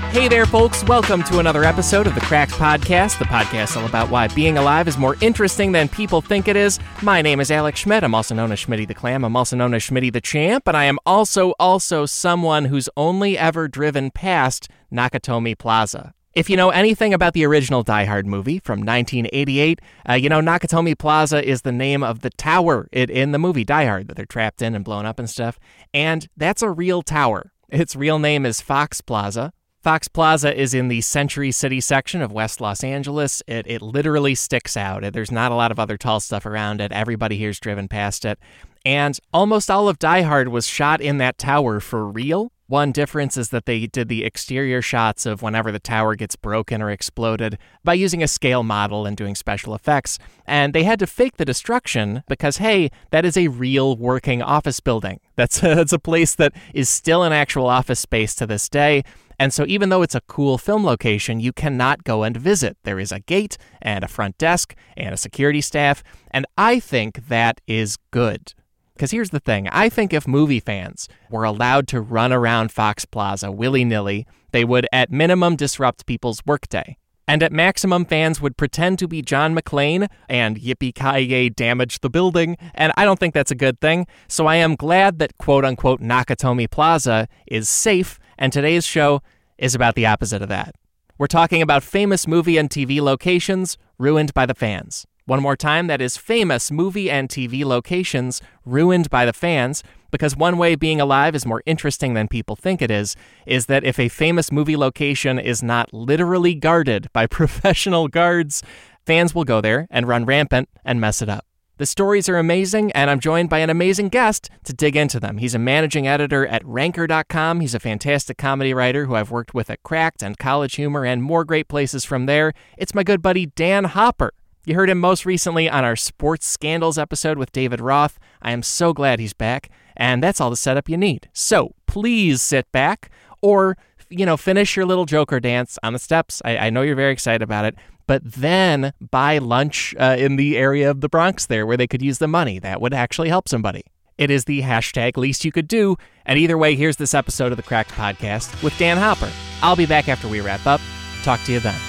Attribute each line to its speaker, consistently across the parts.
Speaker 1: Hey there, folks. Welcome to another episode of the Cracked Podcast, the podcast all about why being alive is more interesting than people think it is. My name is Alex Schmidt. I'm also known as Schmitty the Clam. I'm also known as Schmitty the Champ, and I am also someone who's only ever driven past Nakatomi Plaza. If you know anything about the original Die Hard movie from 1988, Nakatomi Plaza is the name of the tower in the movie Die Hard that they're trapped in and blown up and stuff, and that's a real tower. Its real name is Fox Plaza. Fox Plaza is in the Century City section of West Los Angeles. It literally sticks out. There's not a lot of other tall stuff around it. Everybody here's driven past it. And almost all of Die Hard was shot in that tower for real. One difference is that they did the exterior shots of whenever the tower gets broken or exploded by using a scale model and doing special effects. And they had to fake the destruction because, hey, that is a real working office building. That's a place that is still an actual office space to this day. And so even though it's a cool film location, you cannot go and visit. There is a gate and a front desk and a security staff, and I think that is good. Because here's the thing, I think if movie fans were allowed to run around Fox Plaza willy-nilly, they would at minimum disrupt people's workday. And at maximum, fans would pretend to be John McClane and yippee-ki-yay damage the building, and I don't think that's a good thing. So I am glad that quote-unquote Nakatomi Plaza is safe, and today's show is about the opposite of that. We're talking about famous movie and TV locations ruined by the fans. One more time, that is famous movie and TV locations ruined by the fans, because one way being alive is more interesting than people think it is that if a famous movie location is not literally guarded by professional guards, fans will go there and run rampant and mess it up. The stories are amazing, and I'm joined by an amazing guest to dig into them. He's a managing editor at Ranker.com. He's a fantastic comedy writer who I've worked with at Cracked and College Humor and more great places from there. It's my good buddy Dan Hopper. You heard him most recently on our Sports Scandals episode with David Roth. I am so glad he's back, and that's all the setup you need. So please sit back or, finish your little Joker dance on the steps. I know you're very excited about it. But then buy lunch in the area of the Bronx there where they could use the money. That would actually help somebody. It is the hashtag least you could do. And either way, here's this episode of the Cracked Podcast with Dan Hopper. I'll be back after we wrap up. Talk to you then.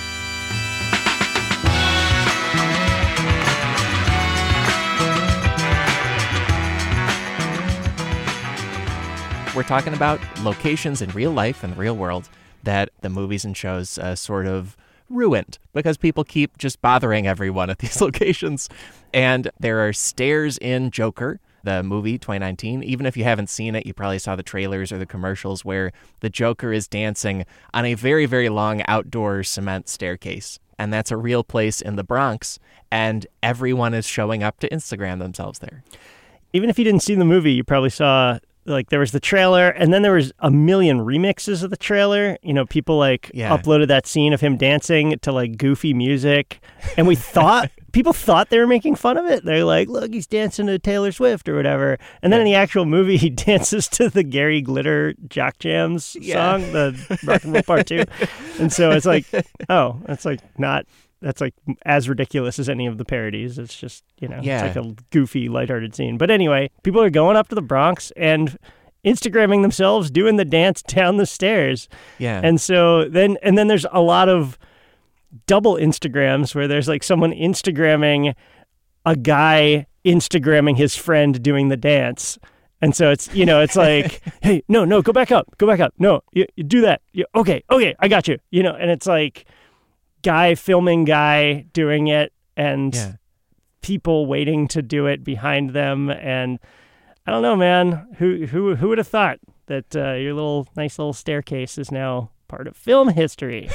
Speaker 1: We're talking about locations in real life and the real world that the movies and shows sort of ruined because people keep just bothering everyone at these locations. And there are stairs in Joker, the movie 2019. Even if you haven't seen it, you probably saw the trailers or the commercials where the Joker is dancing on a very, very long outdoor cement staircase. And that's a real place in the Bronx. And everyone is showing up to Instagram themselves there.
Speaker 2: Even if you didn't see the movie, you probably saw... there was the trailer, and then there was a million remixes of the trailer. People uploaded that scene of him dancing to goofy music, and people thought they were making fun of it. They're like, look, he's dancing to Taylor Swift or whatever. And then in the actual movie, he dances to the Gary Glitter Jock Jams song, the Rock and Roll Part 2. And so it's like, oh, that's as ridiculous as any of the parodies. It's just, It's like a goofy, lighthearted scene. But anyway, people are going up to the Bronx and Instagramming themselves doing the dance down the stairs.
Speaker 1: Yeah.
Speaker 2: And so then there's a lot of double Instagrams where there's someone Instagramming a guy Instagramming his friend doing the dance. And so it's, it's like, hey, no, go back up. No, you do that. Okay, I got you. And it's like, guy filming guy doing it and people waiting to do it behind them. And I don't know, man, who would have thought that your nice little staircase is now part of film history?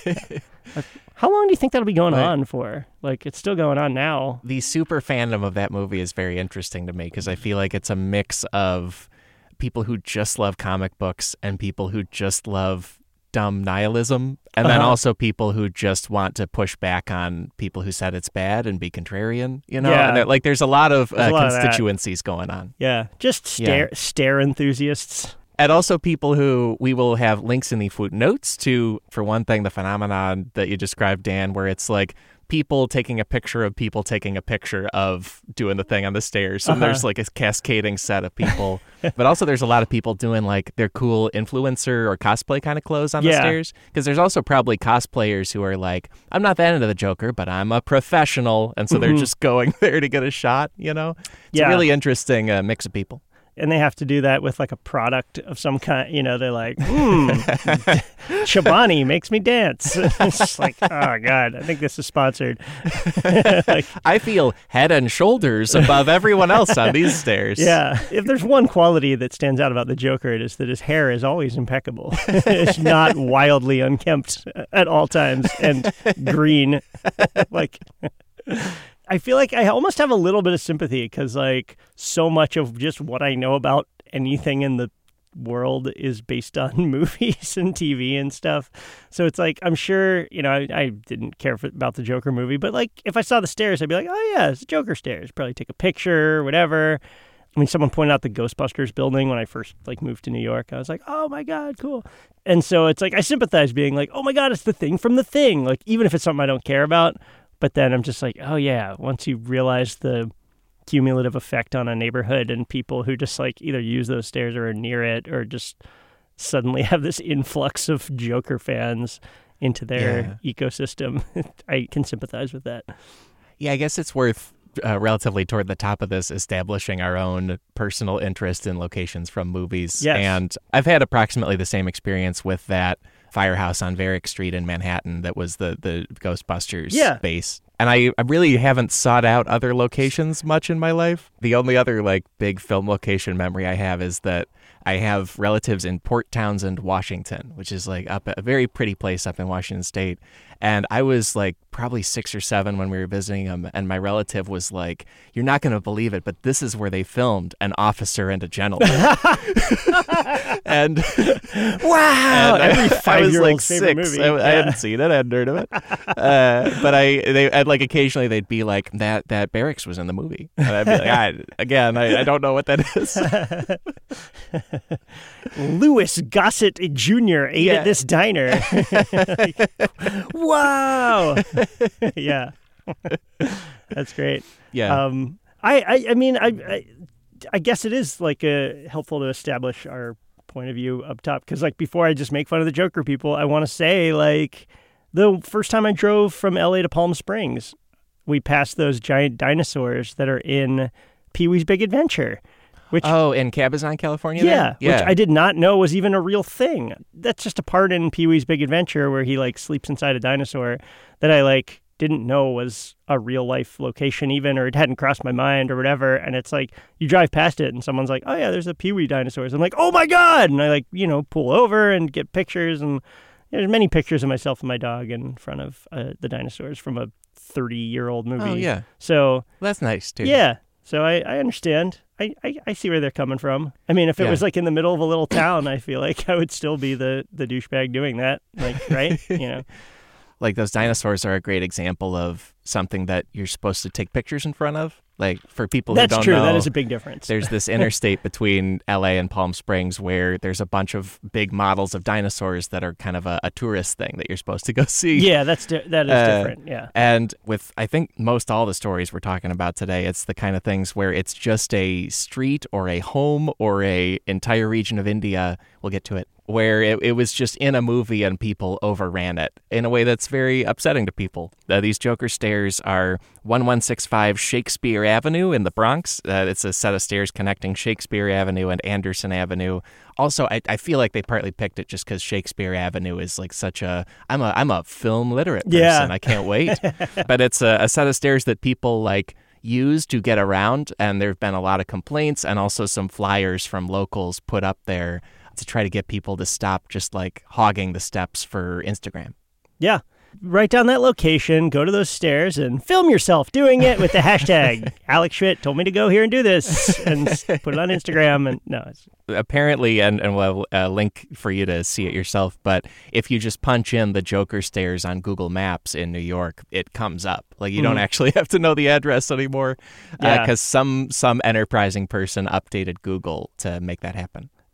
Speaker 2: How long do you think that'll be going on for? It's still going on now.
Speaker 1: The super fandom of that movie is very interesting to me because I feel like it's a mix of people who just love comic books and people who just love dumb nihilism, and then also people who just want to push back on people who said it's bad and be contrarian, And there's a lot of constituencies going on.
Speaker 2: Yeah, just stare enthusiasts.
Speaker 1: And also people who we will have links in the footnotes to, for one thing, the phenomenon that you described, Dan, where it's people taking a picture of people taking a picture of doing the thing on the stairs. And there's like a cascading set of people. But also there's a lot of people doing like their cool influencer or cosplay kind of clothes on the stairs. Because there's also probably cosplayers who are like, I'm not that into the Joker, but I'm a professional. And so they're just going there to get a shot, you know? It's a really interesting mix of people.
Speaker 2: And they have to do that with like a product of some kind. You know, they're like, Chobani makes me dance. It's just like, oh, God, I think this is sponsored.
Speaker 1: Like, I feel head and shoulders above everyone else on these stairs.
Speaker 2: Yeah. If there's one quality that stands out about the Joker, it is that his hair is always impeccable. It's not wildly unkempt at all times and green. Like... I feel like I almost have a little bit of sympathy because, like, so much of just what I know about anything in the world is based on movies and TV and stuff. So it's like, I'm sure, you know, I didn't care about the Joker movie, but, like, if I saw the stairs, I'd be like, oh, yeah, it's Joker stairs. Probably take a picture, whatever. I mean, someone pointed out the Ghostbusters building when I first, like, moved to New York. I was like, oh, my God, cool. And so it's like, I sympathize being like, oh, my God, it's the thing from The Thing. Like, even if it's something I don't care about. But then I'm just like, oh, yeah, once you realize the cumulative effect on a neighborhood and people who just like either use those stairs or are near it or just suddenly have this influx of Joker fans into their ecosystem, I can sympathize with that.
Speaker 1: Yeah, I guess it's worth relatively toward the top of this establishing our own personal interest in locations from movies.
Speaker 2: Yes.
Speaker 1: And I've had approximately the same experience with that firehouse on Varick Street in Manhattan that was the Ghostbusters base. And I really haven't sought out other locations much in my life. The only other like big film location memory I have is that I have relatives in Port Townsend, Washington, which is like up a very pretty place up in Washington State. And I was like probably 6 or 7 when we were visiting them. And my relative was like, you're not going to believe it, but this is where they filmed An Officer and a Gentleman. And
Speaker 2: wow,
Speaker 1: and
Speaker 2: every 5-year-old's
Speaker 1: like
Speaker 2: favorite
Speaker 1: 6.
Speaker 2: movie.
Speaker 1: I hadn't seen it. I hadn't heard of it. But I'd like occasionally they'd be like, that barracks was in the movie. And I'd be like, I don't know what that is.
Speaker 2: Louis Gossett Jr. ate at this diner. Wow. Yeah. That's great.
Speaker 1: Yeah.
Speaker 2: I mean, I guess it is like helpful to establish our point of view up top because like before I just make fun of the Joker people, I want to say like the first time I drove from LA to Palm Springs, we passed those giant dinosaurs that are in Pee-wee's Big Adventure. Which,
Speaker 1: in Cabazon, California?
Speaker 2: Yeah, which I did not know was even a real thing. That's just a part in Pee-wee's Big Adventure where he like sleeps inside a dinosaur that I like didn't know was a real life location even, or it hadn't crossed my mind or whatever. And it's like you drive past it and someone's like, oh yeah, there's a Pee-wee dinosaurs. I'm like, oh my God. And I like, pull over and get pictures. And there's many pictures of myself and my dog in front of the dinosaurs from a 30-year-old movie.
Speaker 1: Oh yeah.
Speaker 2: So
Speaker 1: that's nice too.
Speaker 2: Yeah. So I understand. I see where they're coming from. I mean, if it was like in the middle of a little town, I feel like I would still be the douchebag doing that. Like, right?
Speaker 1: Like those dinosaurs are a great example of something that you're supposed to take pictures in front of. Like for people who don't know.
Speaker 2: That's true. That is a big difference.
Speaker 1: There's this interstate between LA and Palm Springs where there's a bunch of big models of dinosaurs that are kind of a tourist thing that you're supposed to go see.
Speaker 2: Yeah, that is different. Yeah.
Speaker 1: And with, I think, most all the stories we're talking about today, it's the kind of things where it's just a street or a home or a entire region of India. We'll get to it. Where it was just in a movie and people overran it in a way that's very upsetting to people. These Joker stairs are 1165 Shakespeare Avenue in the Bronx. It's a set of stairs connecting Shakespeare Avenue and Anderson Avenue. Also, I feel like they partly picked it just because Shakespeare Avenue is like such a... I'm a film literate person.
Speaker 2: Yeah.
Speaker 1: I can't wait. But it's a set of stairs that people like use to get around, and there have been a lot of complaints and also some flyers from locals put up there to try to get people to stop just like hogging the steps for Instagram.
Speaker 2: Yeah. Write down that location, go to those stairs, and film yourself doing it with the hashtag Alex Schmidt told me to go here and do this, and put it on Instagram. And
Speaker 1: apparently, and we'll have a link for you to see it yourself, but if you just punch in the Joker stairs on Google Maps in New York, it comes up. Like you don't actually have to know the address anymore because some enterprising person updated Google to make that happen.
Speaker 2: Yeah.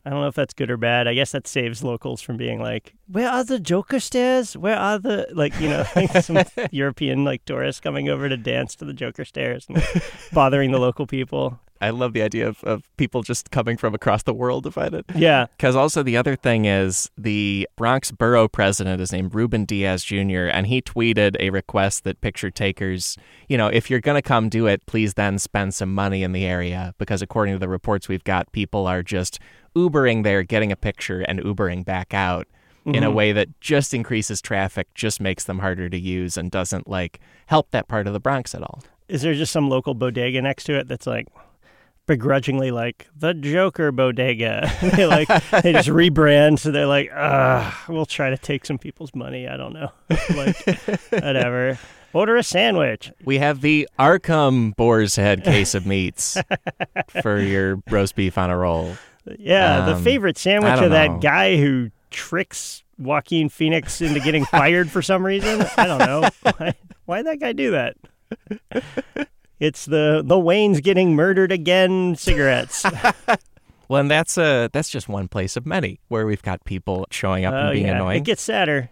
Speaker 2: I don't know if that's good or bad. I guess that saves locals from being like, where are the Joker stairs? Where are the, like, you know, like some European, like, tourists coming over to dance to the Joker stairs and bothering the local people.
Speaker 1: I love the idea of people just coming from across the world to find it.
Speaker 2: Yeah.
Speaker 1: Because also the other thing is the Bronx borough president is named Ruben Diaz Jr., and he tweeted a request that picture takers, you know, if you're going to come do it, please then spend some money in the area, because according to the reports we've got, people are just Ubering there, getting a picture, and Ubering back out in a way that just increases traffic, just makes them harder to use, and doesn't, like, help that part of the Bronx at all.
Speaker 2: Is there just some local bodega next to it that's like, begrudgingly like the Joker bodega? they just rebrand, so they're like, we'll try to take some people's money. I don't know. Like, whatever. Order a sandwich.
Speaker 1: We have the Arkham Boar's Head case of meats for your roast beef on a roll.
Speaker 2: Yeah, the favorite sandwich of that guy who tricks Joaquin Phoenix into getting fired for some reason. I don't know. Why'd that guy do that? It's the Wayne's getting murdered again cigarettes.
Speaker 1: Well, and that's just one place of many where we've got people showing up and being annoying.
Speaker 2: It gets sadder.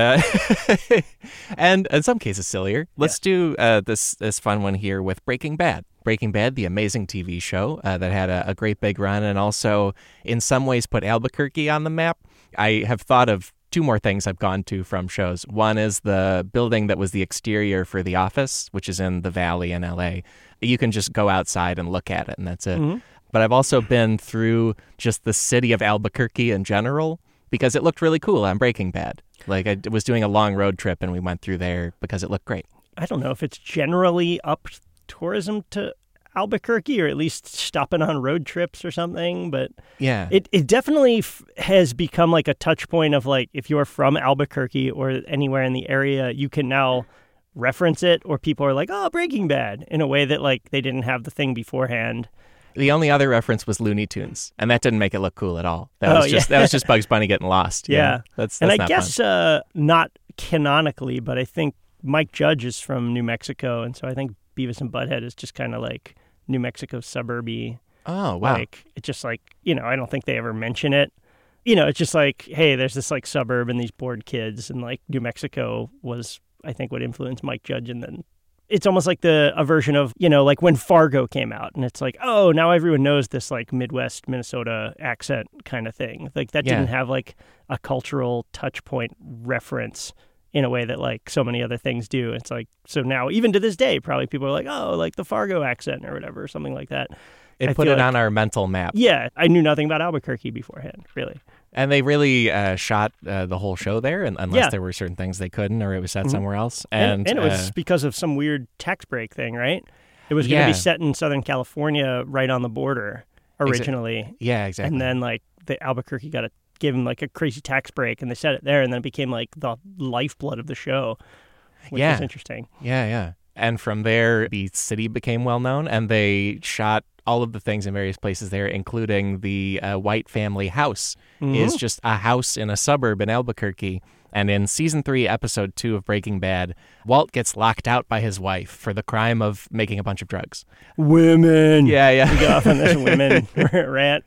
Speaker 1: And in some cases sillier. Let's do this fun one here with Breaking Bad. Breaking Bad, the amazing TV show that had a great big run and also in some ways put Albuquerque on the map. I have thought of two more things I've gone to from shows. One is the building that was the exterior for The Office, which is in the Valley in LA. You can just go outside and look at it, and that's it. Mm-hmm. But I've also been through just the city of Albuquerque in general because it looked really cool on Breaking Bad. Like, I was doing a long road trip, and we went through there because it looked great. I
Speaker 2: don't know if it's generally up tourism to Albuquerque, or at least stopping on road trips or something, but
Speaker 1: yeah,
Speaker 2: it definitely has become like a touch point of like, if you're from Albuquerque or anywhere in the area, you can now reference it, or people are like, oh, Breaking Bad, in a way that like they didn't have the thing beforehand.
Speaker 1: The only other reference was Looney Tunes, and that didn't make it look cool at all. That was just Bugs Bunny getting lost.
Speaker 2: Yeah,
Speaker 1: that's
Speaker 2: and I
Speaker 1: not
Speaker 2: guess
Speaker 1: fun.
Speaker 2: Not canonically, but I think Mike Judge is from New Mexico, and so I think Beavis and Butthead is just kind of like New Mexico suburby.
Speaker 1: Oh, wow.
Speaker 2: Like, it's just like, you know, I don't think they ever mention it. You know, it's just like, hey, there's this like suburb and these bored kids, and like New Mexico was, I think, what influenced Mike Judge. And then it's almost like a version of, you know, like when Fargo came out, and it's like, oh, now everyone knows this like Midwest Minnesota accent kind of thing. Like that didn't have like a cultural touch point reference in a way that like so many other things do. It's like, so now even to this day, probably people are like, oh, like the Fargo accent or whatever, or something like that.
Speaker 1: It put it on our mental map.
Speaker 2: Yeah, I knew nothing about Albuquerque beforehand, really.
Speaker 1: And they really shot the whole show there, unless there were certain things they couldn't, or it was set somewhere else. And
Speaker 2: it was because of some weird tax break thing, right? It was going to be set in Southern California, right on the border originally.
Speaker 1: Yeah, exactly.
Speaker 2: And then like the Albuquerque gave them like a crazy tax break, and they set it there, and then it became like the lifeblood of the show, which was interesting.
Speaker 1: Yeah. And from there, the city became well known, and they shot all of the things in various places there, including the White family house is just a house in a suburb in Albuquerque. And in season 3, episode 2 of Breaking Bad, Walt gets locked out by his wife for the crime of making a bunch of drugs.
Speaker 2: Women.
Speaker 1: Yeah.
Speaker 2: We go off on this women rant.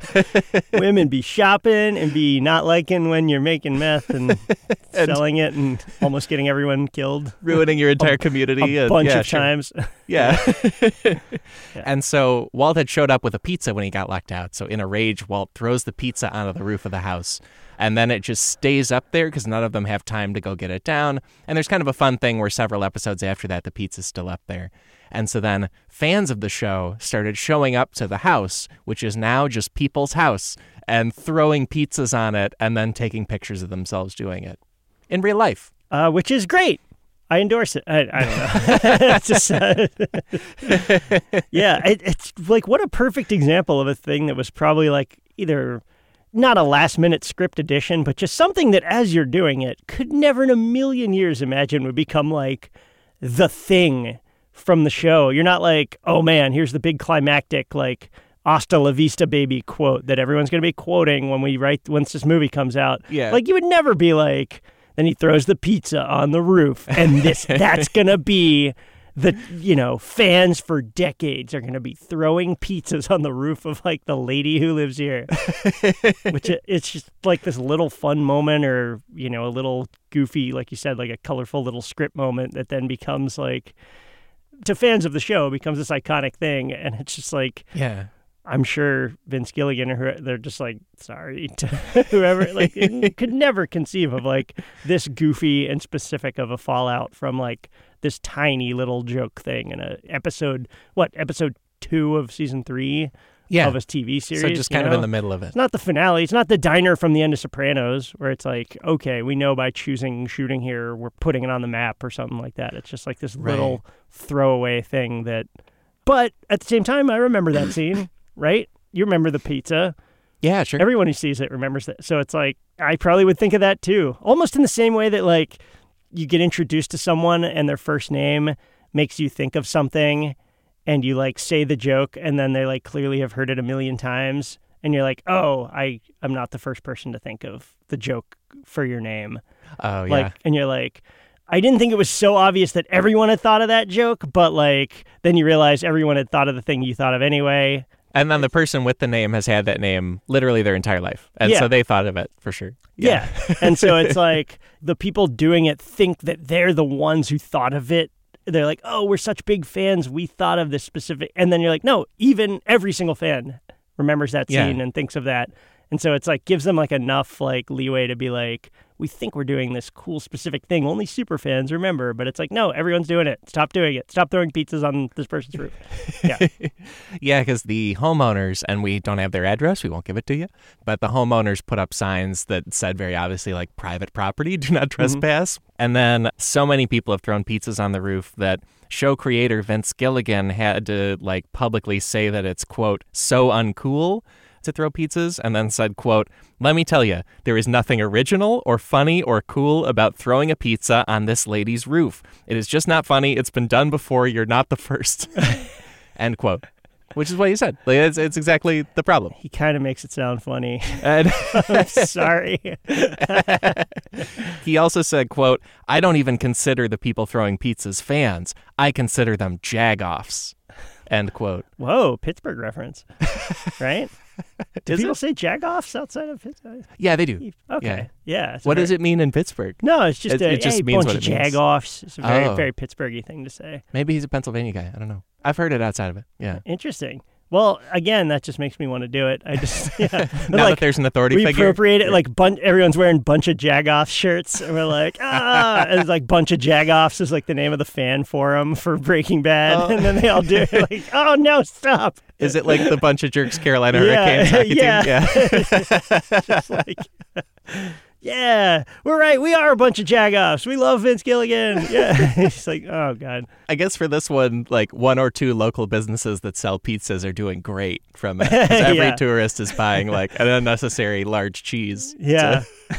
Speaker 2: Women be shopping and be not liking when you're making meth and selling it and almost getting everyone killed.
Speaker 1: Ruining your entire community.
Speaker 2: A bunch of times.
Speaker 1: Yeah. And so Walt had showed up with a pizza when he got locked out. So in a rage, Walt throws the pizza onto the roof of the house. And then it just stays up there because none of them have time to go get it down. And there's kind of a fun thing where several episodes after that, the pizza's still up there. And so then fans of the show started showing up to the house, which is now just people's house, and throwing pizzas on it and then taking pictures of themselves doing it in real life.
Speaker 2: Which is great. I endorse it. I don't know. It's just, it's like, what a perfect example of a thing that was probably like either not a last-minute script addition, but just something that as you're doing it could never in a million years imagine would become like the thing from the show. You're not like, oh man, here's the big climactic like hasta la vista baby quote that everyone's going to be quoting once this movie comes out.
Speaker 1: Yeah.
Speaker 2: Like you would never be like, then he throws the pizza on the roof and that's going to be the, fans for decades are going to be throwing pizzas on the roof of like the lady who lives here, which it's just like this little fun moment or, a little goofy, like you said, like a colorful little script moment that then becomes like, to fans of the show, becomes this iconic thing. And it's just like,
Speaker 1: yeah.
Speaker 2: I'm sure Vince Gilligan they're just like, sorry to whoever, like, could never conceive of like this goofy and specific of a fallout from like this tiny little joke thing in episode 2 of season 3 of a TV series.
Speaker 1: So just kind of in the middle of it.
Speaker 2: It's not the finale. It's not the diner from the end of Sopranos where it's like, okay, we know by choosing shooting here, we're putting it on the map or something like that. It's just like this little throwaway thing that, but at the same time, I remember that scene. Right? You remember the pizza.
Speaker 1: Yeah, sure.
Speaker 2: Everyone who sees it remembers that. So it's like, I probably would think of that too. Almost in the same way that like you get introduced to someone and their first name makes you think of something and you like say the joke and then they like clearly have heard it a million times and you're like, oh, I'm not the first person to think of the joke for your name.
Speaker 1: Oh, yeah.
Speaker 2: Like, and you're like, I didn't think it was so obvious that everyone had thought of that joke, but like then you realize everyone had thought of the thing you thought of anyway.
Speaker 1: And then the person with the name has had that name literally their entire life. And so they thought of it for sure.
Speaker 2: Yeah. And so it's like the people doing it think that they're the ones who thought of it. They're like, oh, we're such big fans. We thought of this specific. And then you're like, no, even every single fan remembers that scene and thinks of that. And so it's like gives them like enough like leeway to be like, we think we're doing this cool specific thing. Only super fans remember, but it's like, no, everyone's doing it. Stop doing it. Stop throwing pizzas on this person's roof. Yeah.
Speaker 1: Yeah, because the homeowners, and we don't have their address, we won't give it to you, but the homeowners put up signs that said very obviously like private property, do not trespass. Mm-hmm. And then so many people have thrown pizzas on the roof that show creator Vince Gilligan had to like publicly say that it's, quote, so uncool to throw pizzas, and then said, quote, let me tell you, there is nothing original or funny or cool about throwing a pizza on this lady's roof. It is just not funny. It's been done before. You're not the first. End quote. Which is what he said. Like, it's exactly the problem.
Speaker 2: He kind of makes it sound funny.
Speaker 1: And
Speaker 2: I'm sorry.
Speaker 1: He also said, quote, I don't even consider the people throwing pizzas fans. I consider them jagoffs. End quote.
Speaker 2: Whoa, Pittsburgh reference. Right? Do people say jagoffs outside of Pittsburgh?
Speaker 1: Yeah, they do.
Speaker 2: Okay. Yeah.
Speaker 1: What does it mean in Pittsburgh?
Speaker 2: No, it's just
Speaker 1: it just means
Speaker 2: bunch
Speaker 1: what
Speaker 2: of
Speaker 1: it means.
Speaker 2: jagoffs. It's a very Pittsburghy thing to say.
Speaker 1: Maybe he's a Pennsylvania guy. I don't know. I've heard it outside of it. Yeah.
Speaker 2: Interesting. Well, again, that just makes me want to do it. I just,
Speaker 1: now that there's an authority
Speaker 2: we
Speaker 1: figure.
Speaker 2: Appropriate it, like everyone's wearing bunch of jagoff shirts, and we're like, and it's like bunch of jagoffs is like the name of the fan forum for Breaking Bad, and then they all do it like, oh no, stop.
Speaker 1: Is it like the bunch of jerks Carolina Hurricanes hockey team? Yeah.
Speaker 2: Just like, yeah, we're right. We are a bunch of jagoffs. We love Vince Gilligan. Yeah. He's like, oh, God.
Speaker 1: I guess for this one, like 1 or 2 local businesses that sell pizzas are doing great from it. 'Cause every tourist is buying like an unnecessary large cheese.
Speaker 2: Yeah.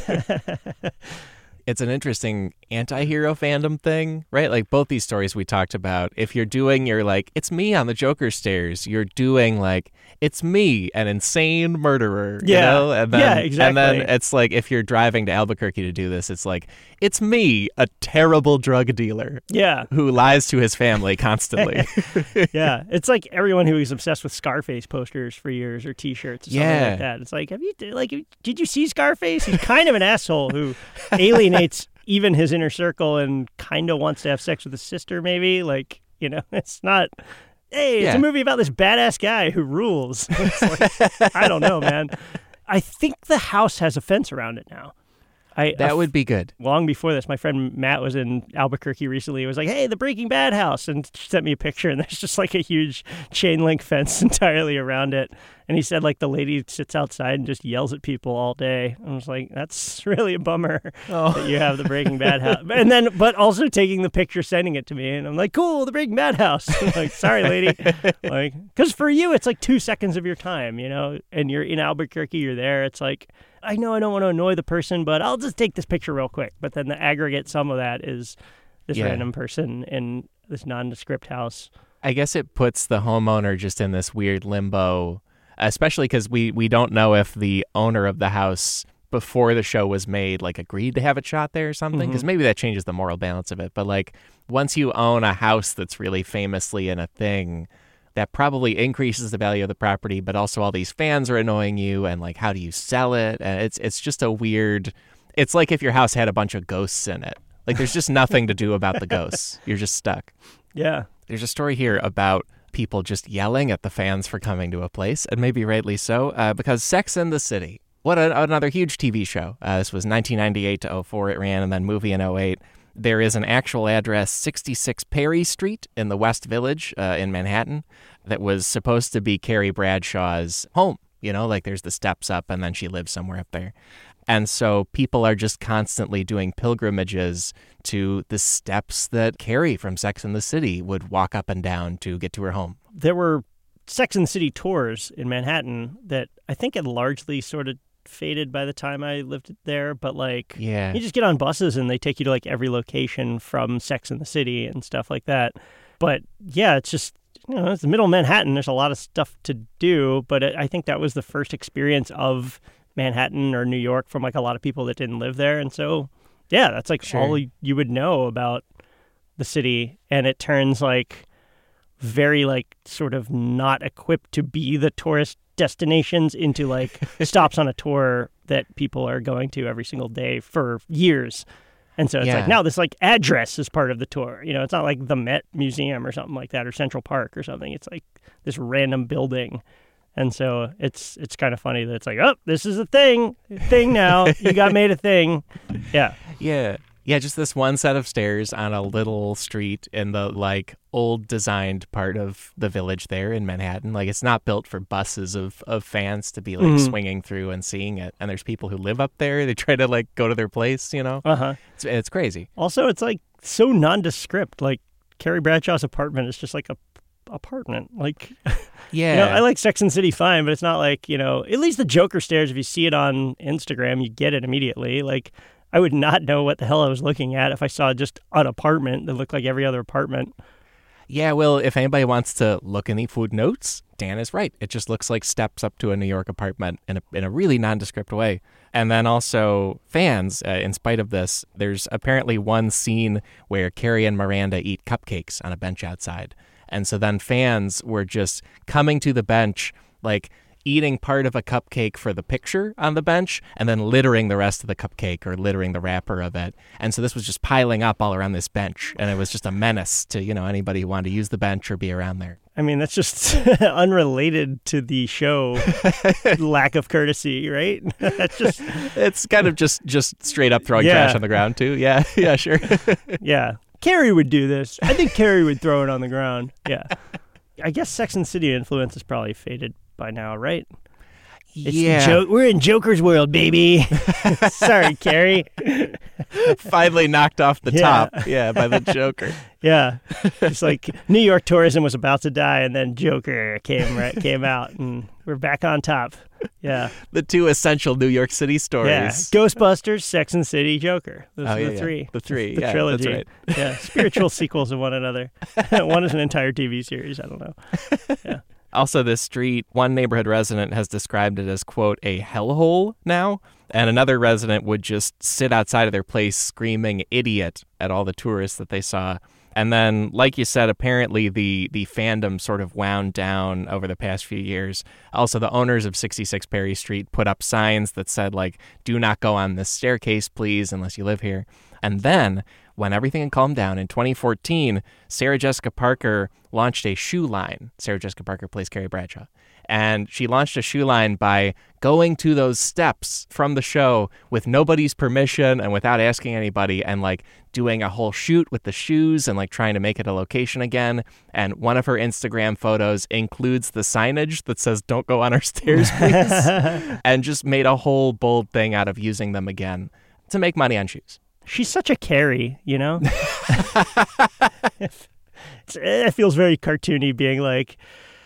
Speaker 1: It's an interesting anti-hero fandom thing, right? Like both these stories we talked about, if you're doing your like, it's me on the Joker stairs, you're doing like, it's me, an insane murderer, you know? And then,
Speaker 2: exactly.
Speaker 1: And then it's like, if you're driving to Albuquerque to do this, it's like, it's me, a terrible drug dealer.
Speaker 2: Yeah.
Speaker 1: Who lies to his family constantly.
Speaker 2: Yeah. It's like everyone who was obsessed with Scarface posters for years or T-shirts or something like that. It's like, did you see Scarface? He's kind of an asshole who alienates even his inner circle and kind of wants to have sex with his sister, maybe. Like, it's not... Hey, it's a movie about this badass guy who rules. It's like, I don't know, man. I think the house has a fence around it now.
Speaker 1: That would be good.
Speaker 2: Long before this, my friend Matt was in Albuquerque recently. He was like, hey, the Breaking Bad house. And sent me a picture, and there's just like a huge chain link fence entirely around it. And he said, like, the lady sits outside and just yells at people all day. I was like, that's really a bummer that you have the Breaking Bad house. And then, but also taking the picture, sending it to me. And I'm like, cool, the Breaking Bad house. I'm like, sorry, lady. Like, because for you, it's like 2 seconds of your time, and you're in Albuquerque, you're there. It's like, I know I don't want to annoy the person, but I'll just take this picture real quick. But then the aggregate sum of that is this random person in this nondescript house.
Speaker 1: I guess it puts the homeowner just in this weird limbo, especially because we don't know if the owner of the house before the show was made, like agreed to have it shot there or something, because maybe that changes the moral balance of it. But like once you own a house that's really famously in a thing, that probably increases the value of the property, but also all these fans are annoying you, and like how do you sell it? And it's just a weird, it's like if your house had a bunch of ghosts in it. Like there's just nothing to do about the ghosts. You're just stuck.
Speaker 2: Yeah.
Speaker 1: There's a story here about people just yelling at the fans for coming to a place, and maybe rightly so, because Sex and the City, another huge TV show. This was 1998 to 04 it ran, and then movie in 08. There is an actual address, 66 Perry Street in the West Village in Manhattan, that was supposed to be Carrie Bradshaw's home. You know, like there's the steps up and then she lives somewhere up there. And so people are just constantly doing pilgrimages to the steps that Carrie from Sex and the City would walk up and down to get to her home.
Speaker 2: There were Sex and the City tours in Manhattan that I think had largely sort of faded by the time I lived there, but like
Speaker 1: Yeah.
Speaker 2: you just get on buses and they take you to like every location from Sex and the City and stuff like that. But yeah, it's just, you know, it's the middle of Manhattan. There's a lot of stuff to do, but I think that was the first experience of Manhattan or New York from like a lot of people that didn't live there. And so, yeah, that's like all you would know about the city. And it turns like very like sort of not equipped to be the tourist destinations into like stops on a tour that people are going to every single day for years. And so it's like now this like address is part of the tour. You know, it's not like the Met Museum or something like that or Central Park or something. It's like this random building. And so it's kind of funny that it's like, oh, this is a thing now. You got made a thing. Yeah.
Speaker 1: Yeah. Yeah, just this one set of stairs on a little street in the like old designed part of the village there in Manhattan. Like it's not built for buses of fans to be like swinging through and seeing it. And there's people who live up there. They try to like go to their place, you know? It's crazy.
Speaker 2: Also, it's like so nondescript. Like Carrie Bradshaw's apartment is just like a apartment. Like,
Speaker 1: yeah.
Speaker 2: You know, I like Sex and the City fine, but it's not like, you know, at least the Joker stairs, if you see it on Instagram, you get it immediately. Like, I would not know what the hell I was looking at if I saw just an apartment that looked like every other apartment.
Speaker 1: Yeah, well, if anybody wants to look in the footnotes, Dan is right. It just looks like steps up to a New York apartment in a really nondescript way. And then also fans, in spite of this, there's apparently one scene where Carrie and Miranda eat cupcakes on a bench outside. And so then fans were just coming to the bench, like eating part of a cupcake for the picture on the bench and then littering the rest of the cupcake or littering the wrapper of it. And so this was just piling up all around this bench. And it was just a menace to, you know, anybody who wanted to use the bench or be around there.
Speaker 2: I mean, that's just unrelated to the show lack of courtesy, right? That's just...
Speaker 1: It's kind of just straight up throwing trash on the ground, too. Yeah, yeah, sure.
Speaker 2: Yeah. Carrie would do this. I think Carrie would throw it on the ground. Yeah. I guess Sex and the City influence has probably faded by now, right? We're in Joker's world, baby. Sorry, Carrie.
Speaker 1: Finally knocked off the top, by the Joker.
Speaker 2: Yeah, it's like New York tourism was about to die, and then Joker came out, and we're back on top. Yeah,
Speaker 1: the two essential New York City stories.
Speaker 2: Yeah, Ghostbusters, Sex and the City, Joker. Those are the three.
Speaker 1: The three.
Speaker 2: The trilogy. That's right. Yeah, spiritual sequels of one another. One is an entire TV series. I don't know. Yeah.
Speaker 1: Also, this street, one neighborhood resident has described it as, quote, a hellhole now. And another resident would just sit outside of their place screaming idiot at all the tourists that they saw. And then, like you said, apparently the fandom sort of wound down over the past few years. Also, the owners of 66 Perry Street put up signs that said, like, do not go on this staircase, please, unless you live here. And then, when everything had calmed down in 2014, Sarah Jessica Parker launched a shoe line. Sarah Jessica Parker plays Carrie Bradshaw. And she launched a shoe line by going to those steps from the show with nobody's permission and without asking anybody and like doing a whole shoot with the shoes and like trying to make it a location again. And one of her Instagram photos includes the signage that says, don't go on our stairs, please. And just made a whole bold thing out of using them again to make money on shoes.
Speaker 2: She's such a Carrie, you know? It feels very cartoony being like,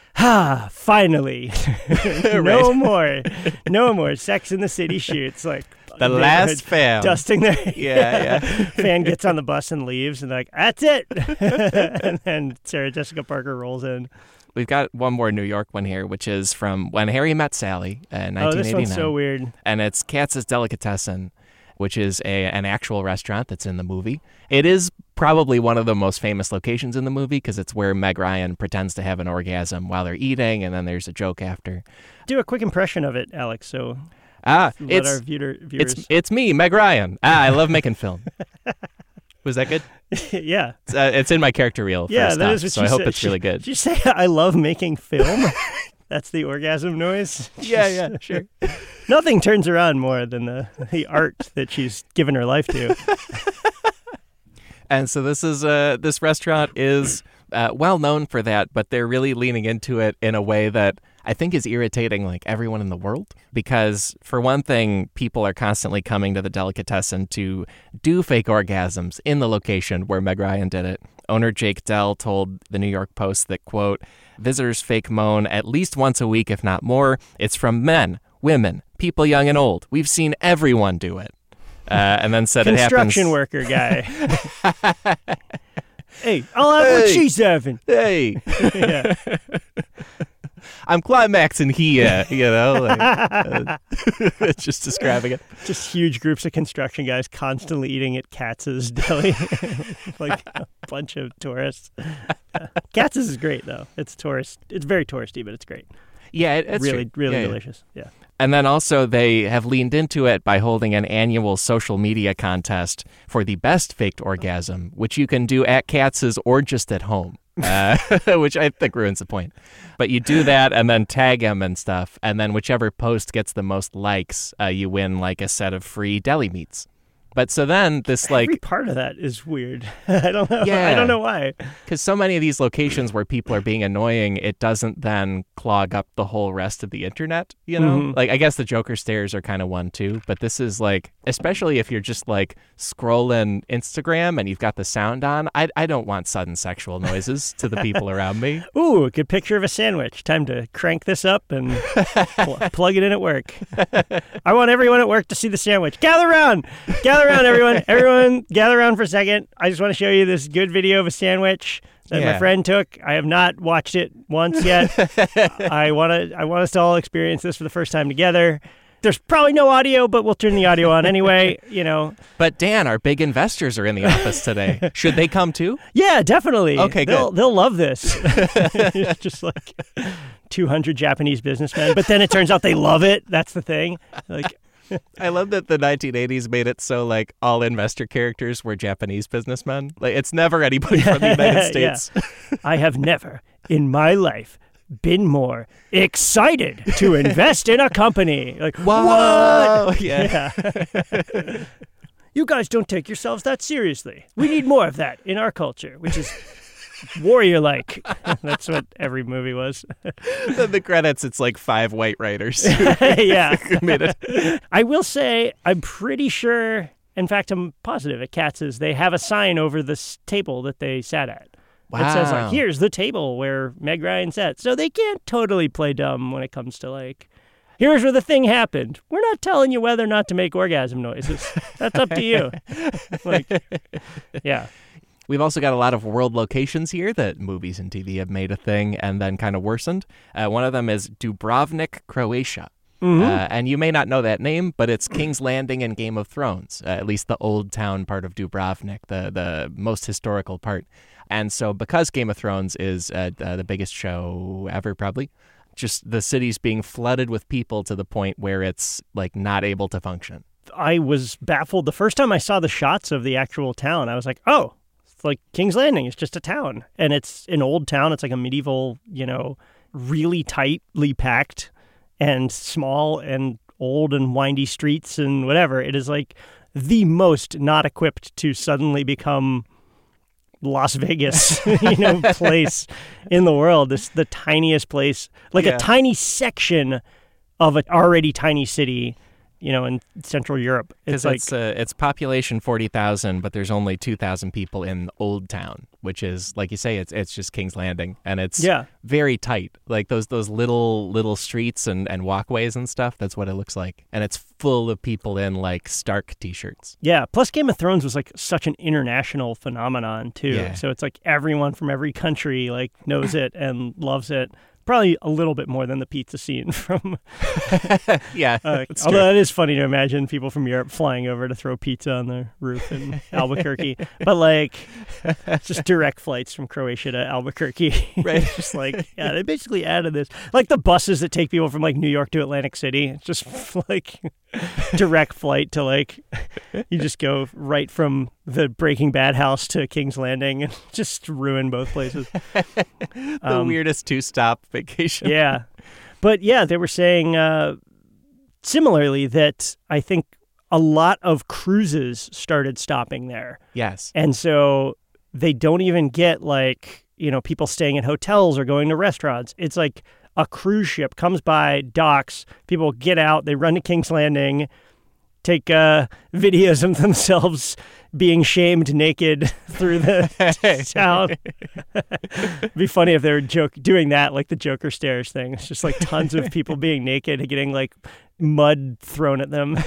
Speaker 2: finally. No more Sex in the City shoots. Like
Speaker 1: the last fan
Speaker 2: dusting their
Speaker 1: yeah.
Speaker 2: Fan gets on the bus and leaves, and like, that's it. And then Sarah Jessica Parker rolls in.
Speaker 1: We've got one more New York one here, which is from When Harry Met Sally in 1989.
Speaker 2: Oh, this one's so weird.
Speaker 1: And it's Katz's Delicatessen, which is an actual restaurant that's in the movie. It is probably one of the most famous locations in the movie because it's where Meg Ryan pretends to have an orgasm while they're eating, and then there's a joke after.
Speaker 2: Do a quick impression of it, Alex, so
Speaker 1: let
Speaker 2: our viewers...
Speaker 1: It's me, Meg Ryan. I love making film. Was that good?
Speaker 2: Yeah.
Speaker 1: It's in my character reel.
Speaker 2: Yeah, that is what
Speaker 1: so I hope it's really good.
Speaker 2: Did you say I love making film? That's the orgasm noise?
Speaker 1: Yeah, sure.
Speaker 2: Nothing turns her on more than the art that she's given her life to.
Speaker 1: And so this restaurant is well known for that, but they're really leaning into it in a way that I think is irritating like everyone in the world. Because for one thing, people are constantly coming to the Delicatessen to do fake orgasms in the location where Meg Ryan did it. Owner Jake Dell told the New York Post that, quote, visitors fake moan at least once a week, if not more. It's from men, women, people young and old. We've seen everyone do it. And then said it happens.
Speaker 2: Construction worker guy. Hey, I'll have what she's having.
Speaker 1: Hey.
Speaker 2: Yeah.
Speaker 1: I'm climaxing here, it's just describing it.
Speaker 2: Just huge groups of construction guys constantly eating at Katz's Deli, like a bunch of tourists. Katz's is great, though. It's very touristy, but it's great.
Speaker 1: Yeah, it's
Speaker 2: really
Speaker 1: true.
Speaker 2: delicious. Yeah.
Speaker 1: And then also they have leaned into it by holding an annual social media contest for the best faked orgasm, which you can do at Katz's or just at home. Which I think ruins the point. But you do that and then tag them and stuff, and then whichever post gets the most likes, you win like a set of free deli meats. But so then this
Speaker 2: every part of that is weird. I don't know.
Speaker 1: Yeah.
Speaker 2: I don't know why.
Speaker 1: Because so many of these locations where people are being annoying, it doesn't then clog up the whole rest of the internet,
Speaker 2: Mm-hmm.
Speaker 1: Like, I guess the Joker stairs are kind of one too, but this is like, especially if you're just like scrolling Instagram and you've got the sound on, I don't want sudden sexual noises to the people around me.
Speaker 2: Ooh, a good picture of a sandwich. Time to crank this up and plug it in at work. I want everyone at work to see the sandwich. Gather around, everyone. Everyone, gather around for a second. I just want to show you this good video of a sandwich that my friend took. I have not watched it once yet. I want us to all experience this for the first time together. There's probably no audio, but we'll turn the audio on anyway,
Speaker 1: But Dan, our big investors are in the office today. Should they come too?
Speaker 2: Yeah, definitely.
Speaker 1: Okay, good.
Speaker 2: They'll love this. It's just like 200 Japanese businessmen, but then it turns out they love it. That's the thing. Like,
Speaker 1: I love that the 1980s made it so like all investor characters were Japanese businessmen. Like it's never anybody from the United States.
Speaker 2: Yeah. I have never in my life been more excited to invest in a company. Like,
Speaker 1: whoa!
Speaker 2: What?
Speaker 1: Yeah.
Speaker 2: You guys don't take yourselves that seriously. We need more of that in our culture, which is warrior-like. That's what every movie was.
Speaker 1: Then the credits, it's like 5 white writers.
Speaker 2: Yeah.
Speaker 1: Who made it.
Speaker 2: I will say, I'm pretty sure, in fact, I'm positive at Katz's, they have a sign over this table that they sat at.
Speaker 1: Wow.
Speaker 2: It says, like, here's the table where Meg Ryan sat. So they can't totally play dumb when it comes to, like, here's where the thing happened. We're not telling you whether or not to make orgasm noises. That's up to you. Like, yeah.
Speaker 1: We've also got a lot of world locations here that movies and TV have made a thing and then kind of worsened. One of them is Dubrovnik, Croatia.
Speaker 2: Mm-hmm.
Speaker 1: And you may not know that name, but it's King's Landing in Game of Thrones, at least the old town part of Dubrovnik, the most historical part. And so because Game of Thrones is the biggest show ever, probably, just the city's being flooded with people to the point where it's like not able to function.
Speaker 2: I was baffled. The first time I saw the shots of the actual town, I was like, oh, it's like King's Landing. It's just a town. And it's an old town. It's like a medieval, really tightly packed and small and old and windy streets and whatever. It is like the most not equipped to suddenly become Las Vegas, place in the world. This the tiniest place, like a tiny section of an already tiny city in Central Europe.
Speaker 1: Because it's population 40,000, but there's only 2,000 people in Old Town, which is, like you say, it's just King's Landing, and it's very tight. Like those little streets and walkways and stuff. That's what it looks like, and it's full of people in like Stark t-shirts.
Speaker 2: Yeah. Plus, Game of Thrones was like such an international phenomenon too.
Speaker 1: Yeah.
Speaker 2: So it's like everyone from every country like knows it and loves it. Probably a little bit more than the pizza scene from...
Speaker 1: Yeah,
Speaker 2: although it is funny to imagine people from Europe flying over to throw pizza on the roof in Albuquerque. But, like, it's just direct flights from Croatia to Albuquerque.
Speaker 1: Right.
Speaker 2: It's just like, yeah, they basically added this. Like the buses that take people from, like, New York to Atlantic City. It's just, like, direct flight to, like, you just go right from the Breaking Bad house to King's Landing and just ruin both places.
Speaker 1: The weirdest two-stop vacation.
Speaker 2: Yeah. But yeah, they were saying similarly that I think a lot of cruises started stopping there.
Speaker 1: Yes.
Speaker 2: And so they don't even get like, people staying in hotels or going to restaurants. It's like a cruise ship comes by, docks, people get out, they run to King's Landing, take videos of themselves being shamed naked through the town. It'd be funny if they were doing that, like the Joker stairs thing. It's just like tons of people being naked and getting like mud thrown at them.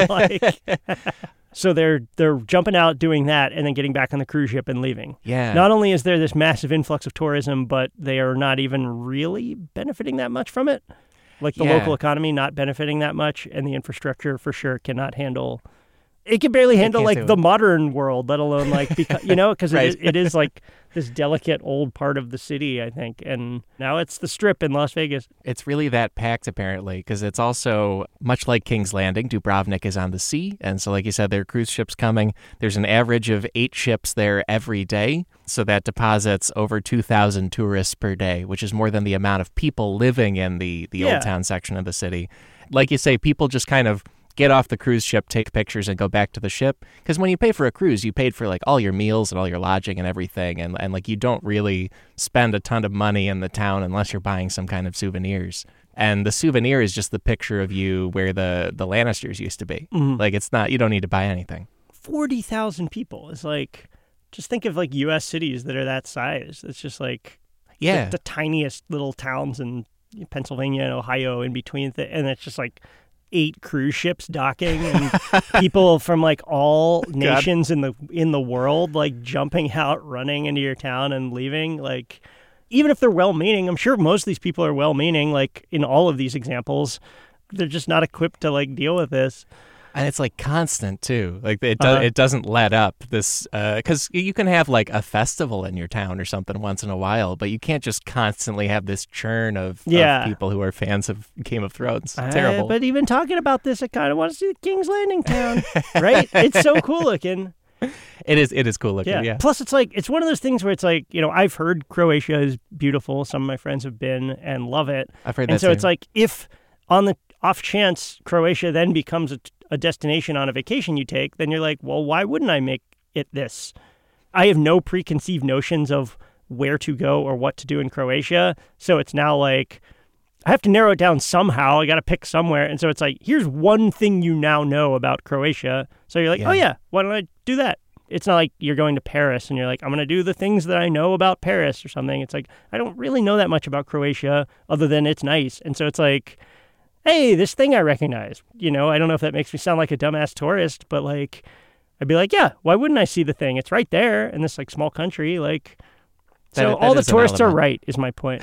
Speaker 2: So they're jumping out, doing that, and then getting back on the cruise ship and leaving.
Speaker 1: Yeah.
Speaker 2: Not only is there this massive influx of tourism, but they are not even really benefiting that much from it. Like the local economy not benefiting that much, and the infrastructure for sure cannot handle. It can barely handle like the modern world, let alone like because
Speaker 1: Right.
Speaker 2: it is like this delicate old part of the city, I think, and now it's the Strip in Las Vegas.
Speaker 1: It's really that packed, apparently, because it's also much like King's Landing. Dubrovnik is on the sea, and so, like you said, there are cruise ships coming. There's an average of 8 ships there every day, so that deposits over 2,000 tourists per day, which is more than the amount of people living in the Old Town section of the city. Like you say, people just kind of get off the cruise ship, take pictures, and go back to the ship. Because when you pay for a cruise, you paid for like all your meals and all your lodging and everything, and like you don't really spend a ton of money in the town unless you're buying some kind of souvenirs. And the souvenir is just the picture of you where the Lannisters used to be. Mm-hmm. Like it's not, you don't need to buy anything.
Speaker 2: 40,000 people is like, just think of like U.S. cities that are that size. It's just like the tiniest little towns in Pennsylvania and Ohio in between, and it's just like 8 cruise ships docking and people from like all nations in the world like jumping out, running into your town and leaving. Like, even if they're well-meaning, I'm sure most of these people are well-meaning. Like in all of these examples, they're just not equipped to like deal with this.
Speaker 1: And it's like constant too. Like it doesn't let up this, because you can have like a festival in your town or something once in a while, but you can't just constantly have this churn of people who are fans of Game of Thrones. Terrible.
Speaker 2: But even talking about this, I kind of want to see the King's Landing town, right? It's so cool looking.
Speaker 1: It is cool looking. Yeah.
Speaker 2: Plus, it's like it's one of those things where it's like, I've heard Croatia is beautiful. Some of my friends have been and love it.
Speaker 1: I've heard that.
Speaker 2: And so
Speaker 1: too.
Speaker 2: It's like if on the off chance Croatia then becomes a destination on a vacation you take, then you're like, well, why wouldn't I make it this? I have no preconceived notions of where to go or what to do in Croatia. So it's now like, I have to narrow it down somehow. I got to pick somewhere. And so it's like, here's one thing you now know about Croatia. So you're like, oh yeah, why don't I do that? It's not like you're going to Paris and you're like, I'm going to do the things that I know about Paris or something. It's like, I don't really know that much about Croatia other than it's nice. And so it's like, hey, this thing I recognize. I don't know if that makes me sound like a dumbass tourist, but like, I'd be like, yeah, why wouldn't I see the thing? It's right there in this like small country. Like, so all the tourists are right is my point.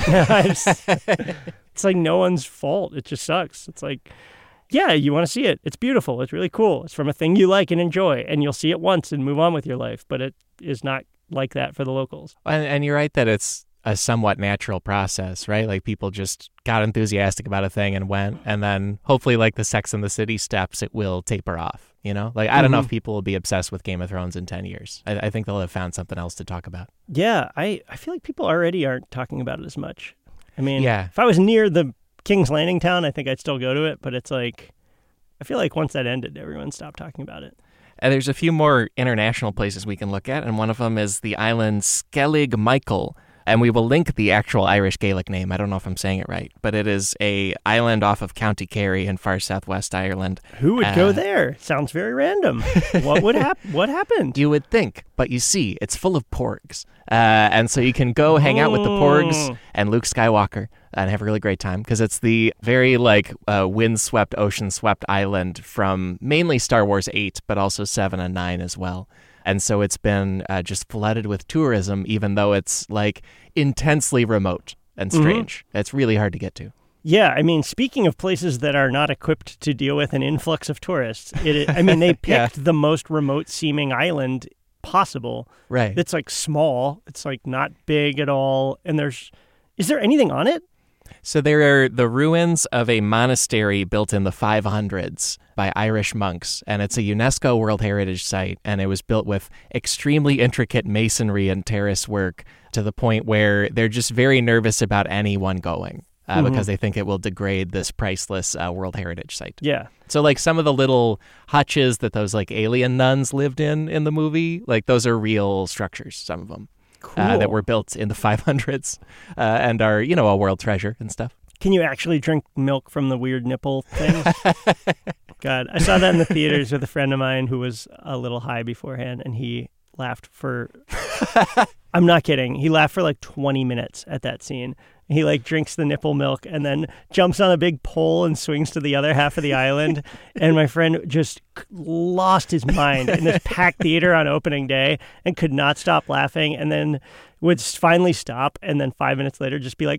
Speaker 2: It's like no one's fault. It just sucks. It's like, yeah, you want to see it. It's beautiful. It's really cool. It's from a thing you like and enjoy, and you'll see it once and move on with your life. But it is not like that for the locals.
Speaker 1: And you're right that it's a somewhat natural process, right? Like people just got enthusiastic about a thing and went, and then hopefully like the Sex and the City steps, it will taper off, Like I don't know if people will be obsessed with Game of Thrones in 10 years. I think they'll have found something else to talk about.
Speaker 2: Yeah, I feel like people already aren't talking about it as much. I mean,
Speaker 1: yeah.
Speaker 2: If I was near the King's Landing town, I think I'd still go to it, but it's like, I feel like once that ended, everyone stopped talking about it.
Speaker 1: And there's a few more international places we can look at, and one of them is the island Skellig Michael, And we will link the actual Irish Gaelic name. I don't know if I'm saying it right, but it is a island off of County Kerry in far southwest Ireland.
Speaker 2: Who would go there? Sounds very random. What would What happened?
Speaker 1: You would think, but you see, it's full of porgs. And so you can go hang out with the porgs and Luke Skywalker and have a really great time, because it's the very windswept, ocean-swept island from mainly Star Wars 8, but also 7 and 9 as well. And so it's been just flooded with tourism, even though it's intensely remote and strange. It's really hard to get to.
Speaker 2: Yeah, I mean, speaking of places that are not equipped to deal with an influx of tourists, they picked the most remote-seeming island possible.
Speaker 1: Right.
Speaker 2: It's small. It's not big at all. And is there anything on it?
Speaker 1: So there are the ruins of a monastery built in the 500s by Irish monks, and it's a UNESCO World Heritage Site, and it was built with extremely intricate masonry and terrace work to the point where they're just very nervous about anyone going because they think it will degrade this priceless World Heritage Site.
Speaker 2: Yeah.
Speaker 1: So some of the little hutches that those alien nuns lived in the movie, those are real structures, some of them.
Speaker 2: Cool.
Speaker 1: That were built in the 500s and are, a world treasure and stuff.
Speaker 2: Can you actually drink milk from the weird nipple things? God, I saw that in the theaters with a friend of mine who was a little high beforehand, and he laughed for... I'm not kidding. He laughed for 20 minutes at that scene. He drinks the nipple milk and then jumps on a big pole and swings to the other half of the island. And my friend just lost his mind in this packed theater on opening day and could not stop laughing, and then would finally stop and then 5 minutes later just be like...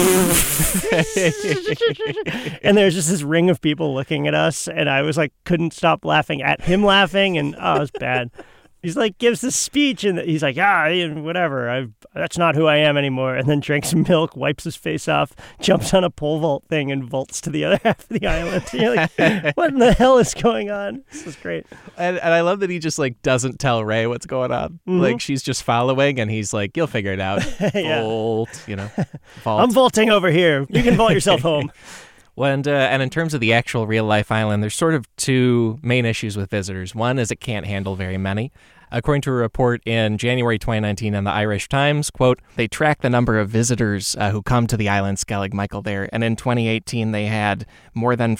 Speaker 2: And there's just this ring of people looking at us, and I was couldn't stop laughing at him laughing, and it was bad. He's gives this speech, and he's whatever, that's not who I am anymore, and then drinks milk, wipes his face off, jumps on a pole vault thing, and vaults to the other half of the island. You're what in the hell is going on? This is great.
Speaker 1: And I love that he just doesn't tell Rey what's going on. She's just following, and he's you'll figure it out. Vault, vault.
Speaker 2: I'm vaulting over here. You can vault yourself home.
Speaker 1: Well, and in terms of the actual real-life island, there's sort of two main issues with visitors. One is it can't handle very many. According to a report in January 2019 in the Irish Times, quote, they track the number of visitors who come to the island Skellig Michael there, and in 2018 they had more than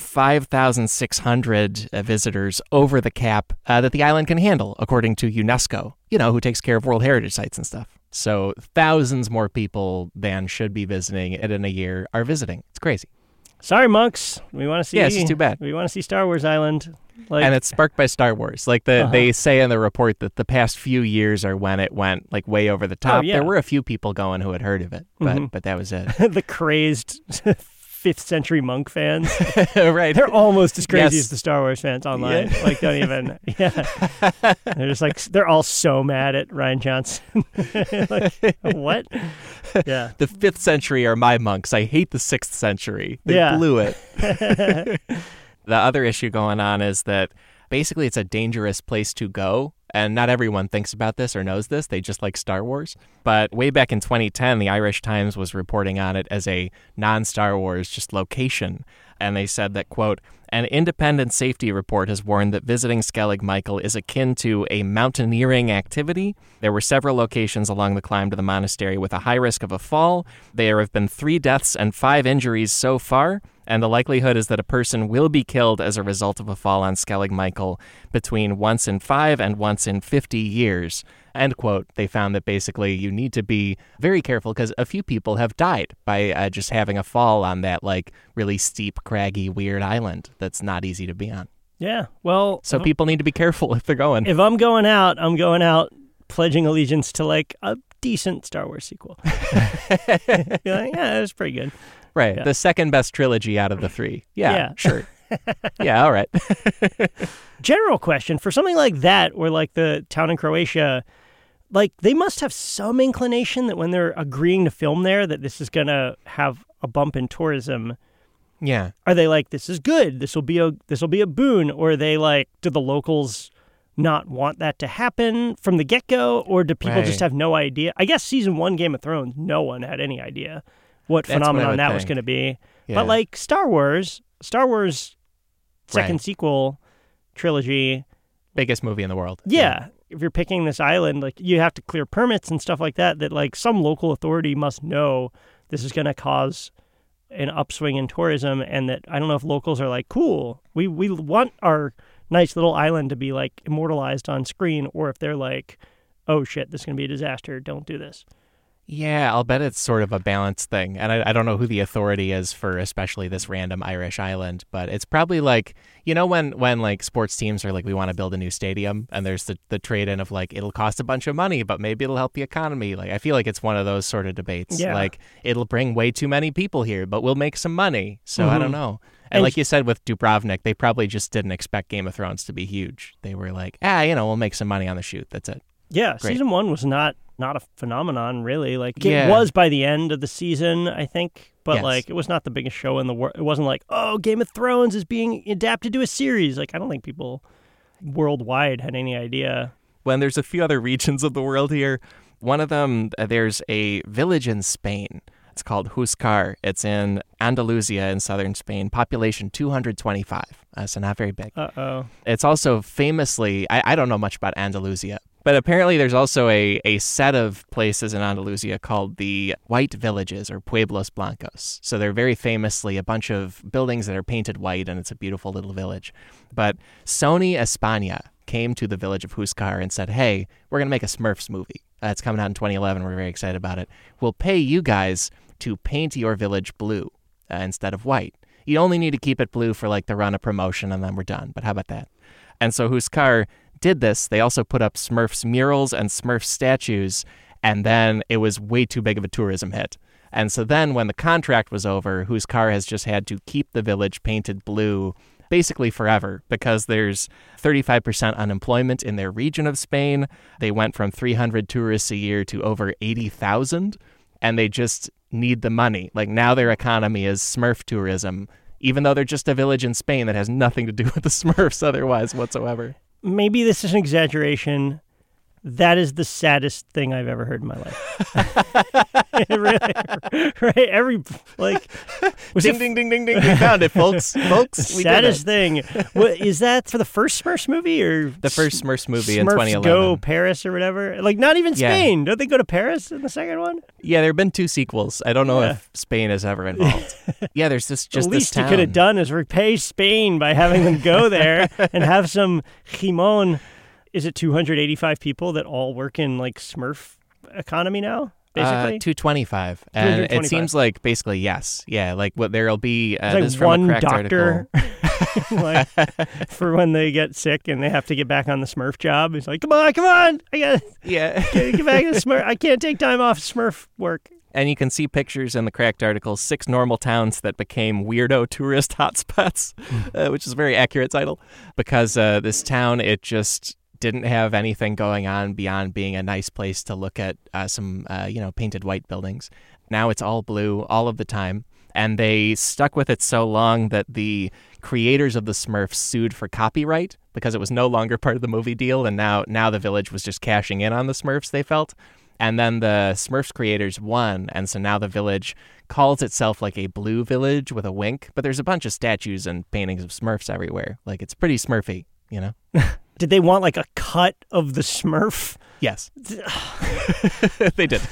Speaker 1: 5,600 visitors over the cap that the island can handle, according to UNESCO, who takes care of World Heritage Sites and stuff. So thousands more people than should be visiting it in a year are visiting. It's crazy.
Speaker 2: Sorry, monks. We want to see.
Speaker 1: Yeah, it's just too bad.
Speaker 2: We want to see Star Wars Island.
Speaker 1: And it's sparked by Star Wars. They say in the report that the past few years are when it went way over the top.
Speaker 2: Oh, yeah.
Speaker 1: There were a few people going who had heard of it, but that was it.
Speaker 2: The crazed 5th century monk fans.
Speaker 1: Right.
Speaker 2: They're almost as crazy as the Star Wars fans online. Yeah. Don't even. Yeah. They're just they're all so mad at Rian Johnson. What? Yeah.
Speaker 1: The 5th century are my monks. I hate the 6th century. They blew it. The other issue going on is that basically it's a dangerous place to go. And not everyone thinks about this or knows this. They just like Star Wars. But way back in 2010, the Irish Times was reporting on it as a non-Star Wars just location. And they said that, quote, an independent safety report has warned that visiting Skellig Michael is akin to a mountaineering activity. There were several locations along the climb to the monastery with a high risk of a fall. There have been 3 deaths and 5 injuries so far. And the likelihood is that a person will be killed as a result of a fall on Skellig Michael between once in 5 and once in 50 years. End quote. They found that basically you need to be very careful because a few people have died by just having a fall on that really steep, craggy, weird island that's not easy to be on.
Speaker 2: Yeah, well...
Speaker 1: So people need to be careful if they're going.
Speaker 2: If I'm going out pledging allegiance to a decent Star Wars sequel. Yeah, it was pretty good.
Speaker 1: Right.
Speaker 2: Yeah.
Speaker 1: The second best trilogy out of the 3. Yeah. Sure. Yeah, all right.
Speaker 2: General question, for something like that, or the town in Croatia, they must have some inclination that when they're agreeing to film there, that this is going to have a bump in tourism.
Speaker 1: Yeah.
Speaker 2: Are they this is good, this will be a boon, or are they do the locals not want that to happen from the get-go, or do people just have no idea? I guess season 1 Game of Thrones, no one had any idea what phenomenon that was going to be. Yeah. But Star Wars second sequel trilogy.
Speaker 1: Biggest movie in the world.
Speaker 2: Yeah. if you're picking this island, like you have to clear permits and stuff like that, that like some local authority must know this is going to cause an upswing in tourism. And that I don't know if locals are like, cool, we want our nice little island to be like immortalized on screen, or if they're like, oh shit, this is going to be a disaster, don't do this.
Speaker 1: Yeah, I'll bet it's sort of a balance thing. And I don't know who the authority is for especially this random Irish island, but it's probably like, you know, when like sports teams are like, we want to build a new stadium, and there's the trade-in of like, it'll cost a bunch of money, but maybe it'll help the economy. Like, I feel like it's one of those sort of debates.
Speaker 2: Yeah.
Speaker 1: Like, it'll bring way too many people here, but we'll make some money. So I don't know. And like you said with Dubrovnik, they probably just didn't expect Game of Thrones to be huge. They were like, we'll make some money on the shoot. That's it.
Speaker 2: Yeah,
Speaker 1: Great.
Speaker 2: Season 1 was not a phenomenon, really. Like,
Speaker 1: Yeah.
Speaker 2: it was by the end of the season, I think. But,
Speaker 1: Yes.
Speaker 2: like, it was not the biggest show in the world. It wasn't like, oh, Game of Thrones is being adapted to a series. Like, I don't think people worldwide had any idea.
Speaker 1: When there's a few other regions of the world here, one of them, there's a village in Spain. It's called Huescar. It's in Andalusia in southern Spain. Population 225, so not very big.
Speaker 2: Uh-oh.
Speaker 1: It's also famously, I don't know much about Andalusia, but apparently there's also a set of places in Andalusia called the White Villages, or Pueblos Blancos. So they're very famously a bunch of buildings that are painted white, and it's a beautiful little village. But Sony España came to the village of Huescar and said, hey, we're going to make a Smurfs movie. It's coming out in 2011. We're very excited about it. We'll pay you guys to paint your village blue instead of white. You only need to keep it blue for like the run of promotion, and then we're done. But how about that? And so Huescar did this. They also put up Smurfs murals and Smurfs statues, and then it was way too big of a tourism hit. And so then when the contract was over, Huescar has just had to keep the village painted blue basically forever, because there's 35% unemployment in their region of Spain. They went from 300 tourists a year to over 80,000, and they just need the money. Like, now their economy is Smurf tourism, even though they're just a village in Spain that has nothing to do with the Smurfs otherwise whatsoever.
Speaker 2: Maybe this is an exaggeration. That is the saddest thing I've ever heard in my life. Really, right?
Speaker 1: Ding, ding, ding, we found it, folks. Folks, we
Speaker 2: saddest
Speaker 1: did it.
Speaker 2: thing. What, is that for the first Smurfs movie, or
Speaker 1: The first Smurfs movie in
Speaker 2: Smurfs
Speaker 1: 2011.
Speaker 2: Go Paris or whatever? Like, not even
Speaker 1: Yeah.
Speaker 2: Spain. Don't they go to Paris in the second one?
Speaker 1: Yeah, there have been 2 sequels. I don't know
Speaker 2: Yeah.
Speaker 1: if Spain is ever involved. Yeah, there's
Speaker 2: The
Speaker 1: this
Speaker 2: least
Speaker 1: town.
Speaker 2: you could have done is repay Spain by having them go there and have some Jimon. Is it 285 people that all work in like Smurf economy now? Basically,
Speaker 1: 225. And
Speaker 2: 225.
Speaker 1: it seems like basically yes. Yeah, like what there'll be
Speaker 2: it's
Speaker 1: this
Speaker 2: like
Speaker 1: is from
Speaker 2: one
Speaker 1: a cracked
Speaker 2: doctor,
Speaker 1: article.
Speaker 2: like, for when they get sick and they have to get back on the Smurf job. He's like, come on, I gotta
Speaker 1: Yeah.
Speaker 2: get back to Smurf. I can't take time off Smurf work.
Speaker 1: And you can see pictures in the cracked article, 6 normal towns that became weirdo tourist hotspots, which is a very accurate title, because this town, it just didn't have anything going on beyond being a nice place to look at some painted white buildings. Now it's all blue all of the time. And they stuck with it so long that the creators of the Smurfs sued for copyright because it was no longer part of the movie deal. And now the village was just cashing in on the Smurfs, they felt. And then the Smurfs creators won. And so now the village calls itself like a blue village with a wink. But there's a bunch of statues and paintings of Smurfs everywhere. Like, it's pretty Smurfy, you know?
Speaker 2: Did they want like a cut of the Smurf?
Speaker 1: Yes. They did.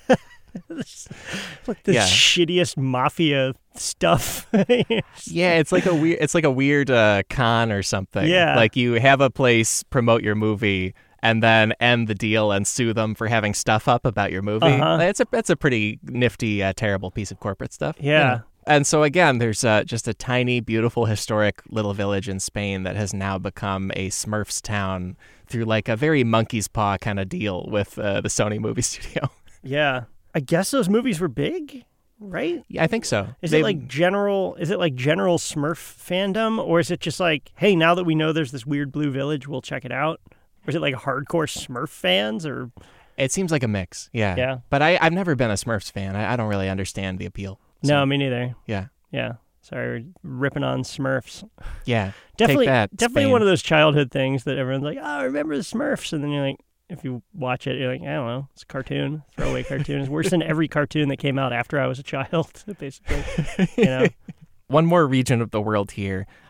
Speaker 2: Like the
Speaker 1: Yeah.
Speaker 2: shittiest mafia stuff.
Speaker 1: Yeah, it's like a weird con or something.
Speaker 2: Yeah.
Speaker 1: Like, you have a place promote your movie and then end the deal and sue them for having stuff up about your movie.
Speaker 2: Uh-huh.
Speaker 1: It's a pretty nifty, terrible piece of corporate stuff.
Speaker 2: Yeah.
Speaker 1: You know? And so again, there's just a tiny, beautiful, historic little village in Spain that has now become a Smurfs town through like a very monkey's paw kind of deal with the Sony movie studio.
Speaker 2: Yeah. I guess those movies were big, right?
Speaker 1: Yeah, I think so.
Speaker 2: Is it like general Smurf fandom, or is it just like, hey, now that we know there's this weird blue village, we'll check it out? Or is it like hardcore Smurf fans, or?
Speaker 1: It seems like a mix. Yeah.
Speaker 2: Yeah.
Speaker 1: But I've never been a Smurfs fan. I don't really understand the appeal. So,
Speaker 2: No, me neither.
Speaker 1: Yeah.
Speaker 2: Yeah. Sorry, we're ripping on Smurfs.
Speaker 1: Yeah.
Speaker 2: Definitely,
Speaker 1: Take that,
Speaker 2: definitely
Speaker 1: Spain.
Speaker 2: one of those childhood things that everyone's like, oh, I remember the Smurfs. And then you're like, if you watch it, you're like, I don't know, it's a cartoon, throwaway cartoon. It's worse than every cartoon that came out after I was a child, basically. You know?
Speaker 1: One more region of the world here.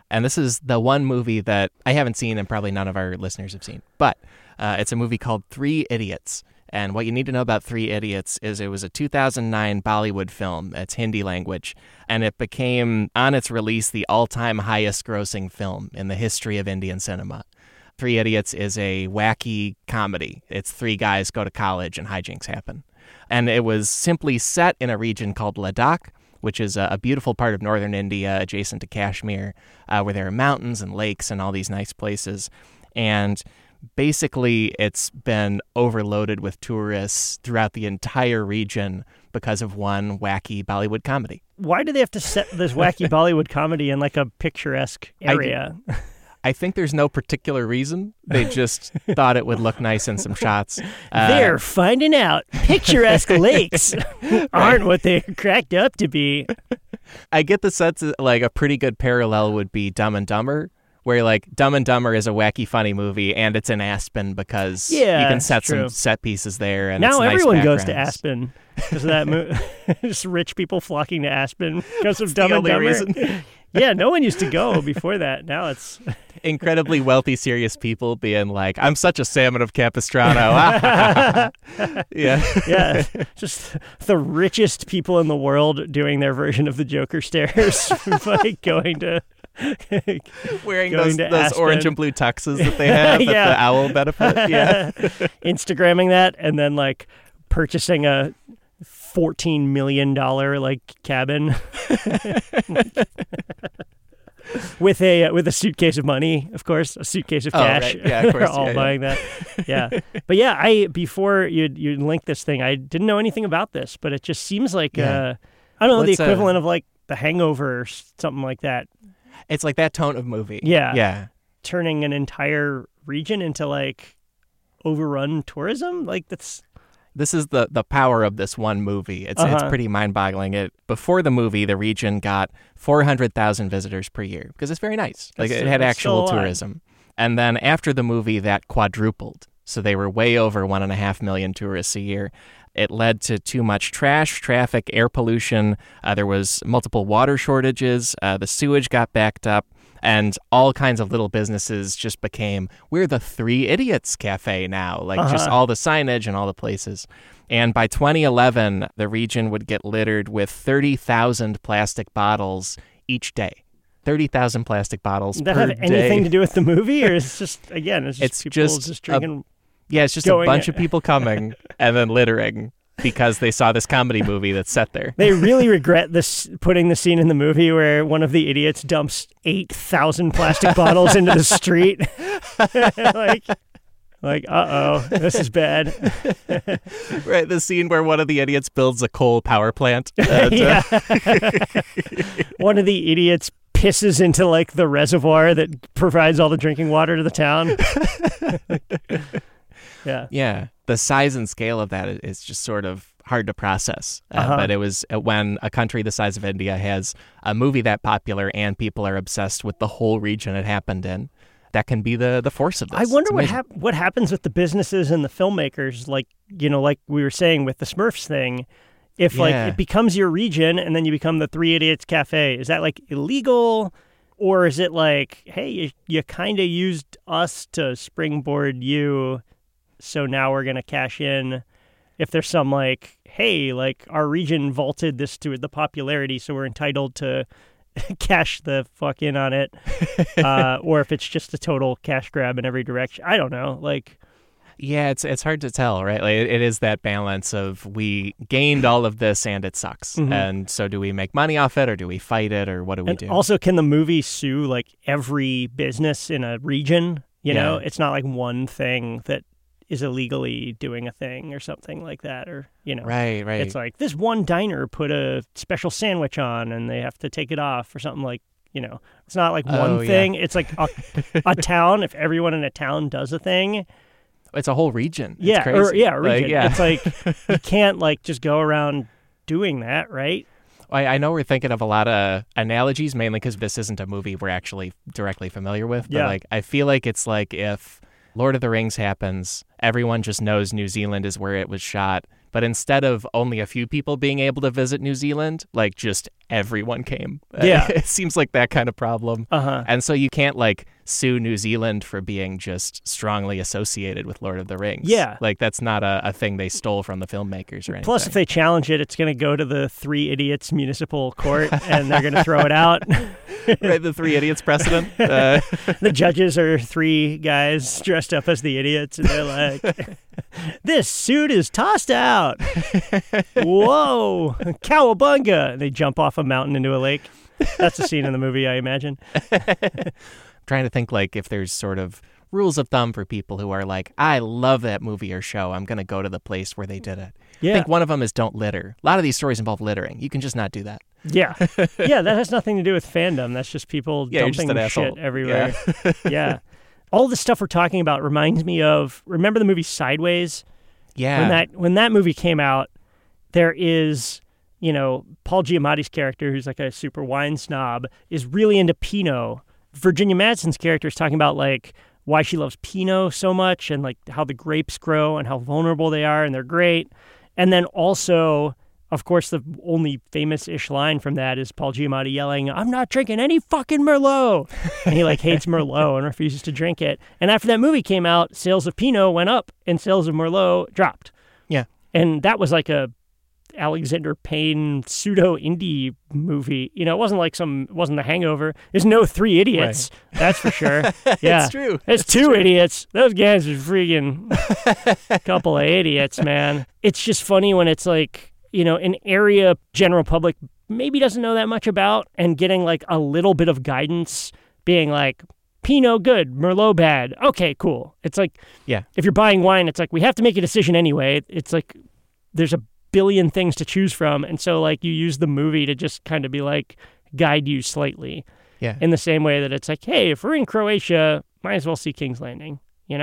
Speaker 1: And this is the one movie that I haven't seen and probably none of our listeners have seen. But it's a movie called Three Idiots. And what you need to know about Three Idiots is it was a 2009 Bollywood film. It's Hindi language. And it became, on its release, the all-time highest grossing film in the history of Indian cinema. Three Idiots is a wacky comedy. It's three guys go to college and hijinks happen. And it was simply set in a region called Ladakh, which is a beautiful part of northern India adjacent to Kashmir, where there are mountains and lakes and all these nice places. And basically, it's been overloaded with tourists throughout the entire region because of one wacky Bollywood comedy.
Speaker 2: Why do they have to set this wacky Bollywood comedy in like a picturesque area?
Speaker 1: I think there's no particular reason. They just thought it would look nice in some shots.
Speaker 2: They're finding out picturesque lakes aren't what they're cracked up to be.
Speaker 1: I get the sense that, like, a pretty good parallel would be Dumb and Dumber, where, like, Dumb and Dumber is a wacky, funny movie, and it's in Aspen because you can set some set pieces there. And
Speaker 2: now
Speaker 1: it's
Speaker 2: everyone
Speaker 1: nice
Speaker 2: goes to Aspen because of that movie. Just rich people flocking to Aspen because of Dumb and Dumber. Reason. Yeah, no one used to go before that. Now it's
Speaker 1: incredibly wealthy, serious people being like, "I'm such a salmon of Capistrano."
Speaker 2: Yeah. Just the richest people in the world doing their version of the Joker stairs, like going to
Speaker 1: wearing those orange and blue tuxes that they have at the owl benefit. Yeah,
Speaker 2: Instagramming that and then like purchasing a $14 million like cabin with a suitcase of money, of course, a suitcase of cash.
Speaker 1: Right. Yeah, of course.
Speaker 2: We're all buying that. Yeah, but yeah, before you link this thing, I didn't know anything about this, but it just seems like I don't know, the equivalent of like The Hangover or something like that.
Speaker 1: It's like that tone of movie.
Speaker 2: Yeah, turning an entire region into like overrun tourism, like that's.
Speaker 1: This is the power of this one movie. It's pretty mind-boggling. Before the movie, the region got 400,000 visitors per year because it's very nice. Like it had actual tourism. And then after the movie, that quadrupled. So they were way over 1.5 million tourists a year. It led to too much trash, traffic, air pollution. There was multiple water shortages. The sewage got backed up. And all kinds of little businesses just became, we're the Three Idiots Cafe now. Like just all the signage and all the places. And by 2011, the region would get littered with 30,000 plastic bottles each day. 30,000 plastic bottles per day. Does that have
Speaker 2: anything to do with the movie? Or is it just, again, it's people just drinking?
Speaker 1: It's just a bunch of people coming and then littering because they saw this comedy movie that's set there.
Speaker 2: They really regret putting the scene in the movie where one of the idiots dumps 8,000 plastic bottles into the street. like, uh-oh, this is bad.
Speaker 1: Right, the scene where one of the idiots builds a coal power plant.
Speaker 2: One of the idiots pisses into like the reservoir that provides all the drinking water to the town.
Speaker 1: Yeah. The size and scale of that is just sort of hard to process. But it was when a country the size of India has a movie that popular and people are obsessed with the whole region it happened in, that can be the force of this.
Speaker 2: I wonder what happens with the businesses and the filmmakers, like we were saying with the Smurfs thing. If like it becomes your region and then you become the Three Idiots Cafe, is that like illegal? Or is it like, hey, you kind of used us to springboard you, so now we're going to cash in? If there's some like, hey, like our region vaulted this to the popularity, so we're entitled to cash the fuck in on it. Or if it's just a total cash grab in every direction. I don't know. Like,
Speaker 1: yeah, it's hard to tell, right? Like it is that balance of we gained all of this and it sucks. Mm-hmm. And so do we make money off it or do we fight it or what do we do?
Speaker 2: Also, can the movie sue like every business in a region? You know, it's not like one thing that is illegally doing a thing or something like that, or
Speaker 1: right.
Speaker 2: It's like this one diner put a special sandwich on and they have to take it off or something, like, it's not like one thing. It's like a town. If everyone in a town does a thing,
Speaker 1: it's a whole region.
Speaker 2: Yeah,
Speaker 1: it's crazy.
Speaker 2: A region. It's like you can't like just go around doing that, right?
Speaker 1: I know we're thinking of a lot of analogies, mainly because this isn't a movie we're actually directly familiar with. But like, I feel like it's like if Lord of the Rings happens, everyone just knows New Zealand is where it was shot But instead of only a few people being able to visit New Zealand, like just everyone came.
Speaker 2: Yeah.
Speaker 1: It seems like that kind of problem.
Speaker 2: Uh-huh.
Speaker 1: And so you can't like sue New Zealand for being just strongly associated with Lord of the Rings.
Speaker 2: Yeah.
Speaker 1: Like that's not a thing they stole from the filmmakers or anything.
Speaker 2: Plus, if they challenge it, it's going to go to the Three Idiots Municipal Court, and they're going to throw it out.
Speaker 1: Right, the Three Idiots precedent.
Speaker 2: The judges are three guys dressed up as the idiots, and they're like, this suit is tossed out. Whoa, cowabunga. And they jump off a mountain into a lake. That's a scene in the movie, I imagine.
Speaker 1: Trying to think like if there's sort of rules of thumb for people who are like, I love that movie or show. I'm going to go to the place where they did it.
Speaker 2: Yeah.
Speaker 1: I think one of them is don't litter. A lot of these stories involve littering. You can just not do that.
Speaker 2: Yeah. Yeah, that has nothing to do with fandom. That's just people dumping shit everywhere. Yeah. All the stuff we're talking about reminds me of, remember the movie Sideways?
Speaker 1: Yeah.
Speaker 2: When that movie came out, there is, Paul Giamatti's character, who's like a super wine snob, is really into Pinot. Virginia Madsen's character is talking about like why she loves Pinot so much and like how the grapes grow and how vulnerable they are and they're great. And then also, of course, the only famous-ish line from that is Paul Giamatti yelling, I'm not drinking any fucking Merlot. And he like hates Merlot and refuses to drink it. And after that movie came out, sales of Pinot went up and sales of Merlot dropped.
Speaker 1: Yeah.
Speaker 2: And that was like a Alexander Payne pseudo-indie movie. It wasn't like wasn't The Hangover. There's no Three Idiots. Right. That's for sure. Yeah.
Speaker 1: It's true.
Speaker 2: There's two idiots. Those guys are freaking couple of idiots, man. It's just funny when it's like, an area general public maybe doesn't know that much about and getting like a little bit of guidance being like, Pinot good, Merlot bad. Okay, cool. It's like,
Speaker 1: yeah.
Speaker 2: If you're buying wine, it's like, we have to make a decision anyway. It's like, there's a billion things to choose from. And so like you use the movie to just kind of be like, guide you slightly.
Speaker 1: Yeah.
Speaker 2: In the same way that it's like, hey, if we're in Croatia, might as well see King's Landing.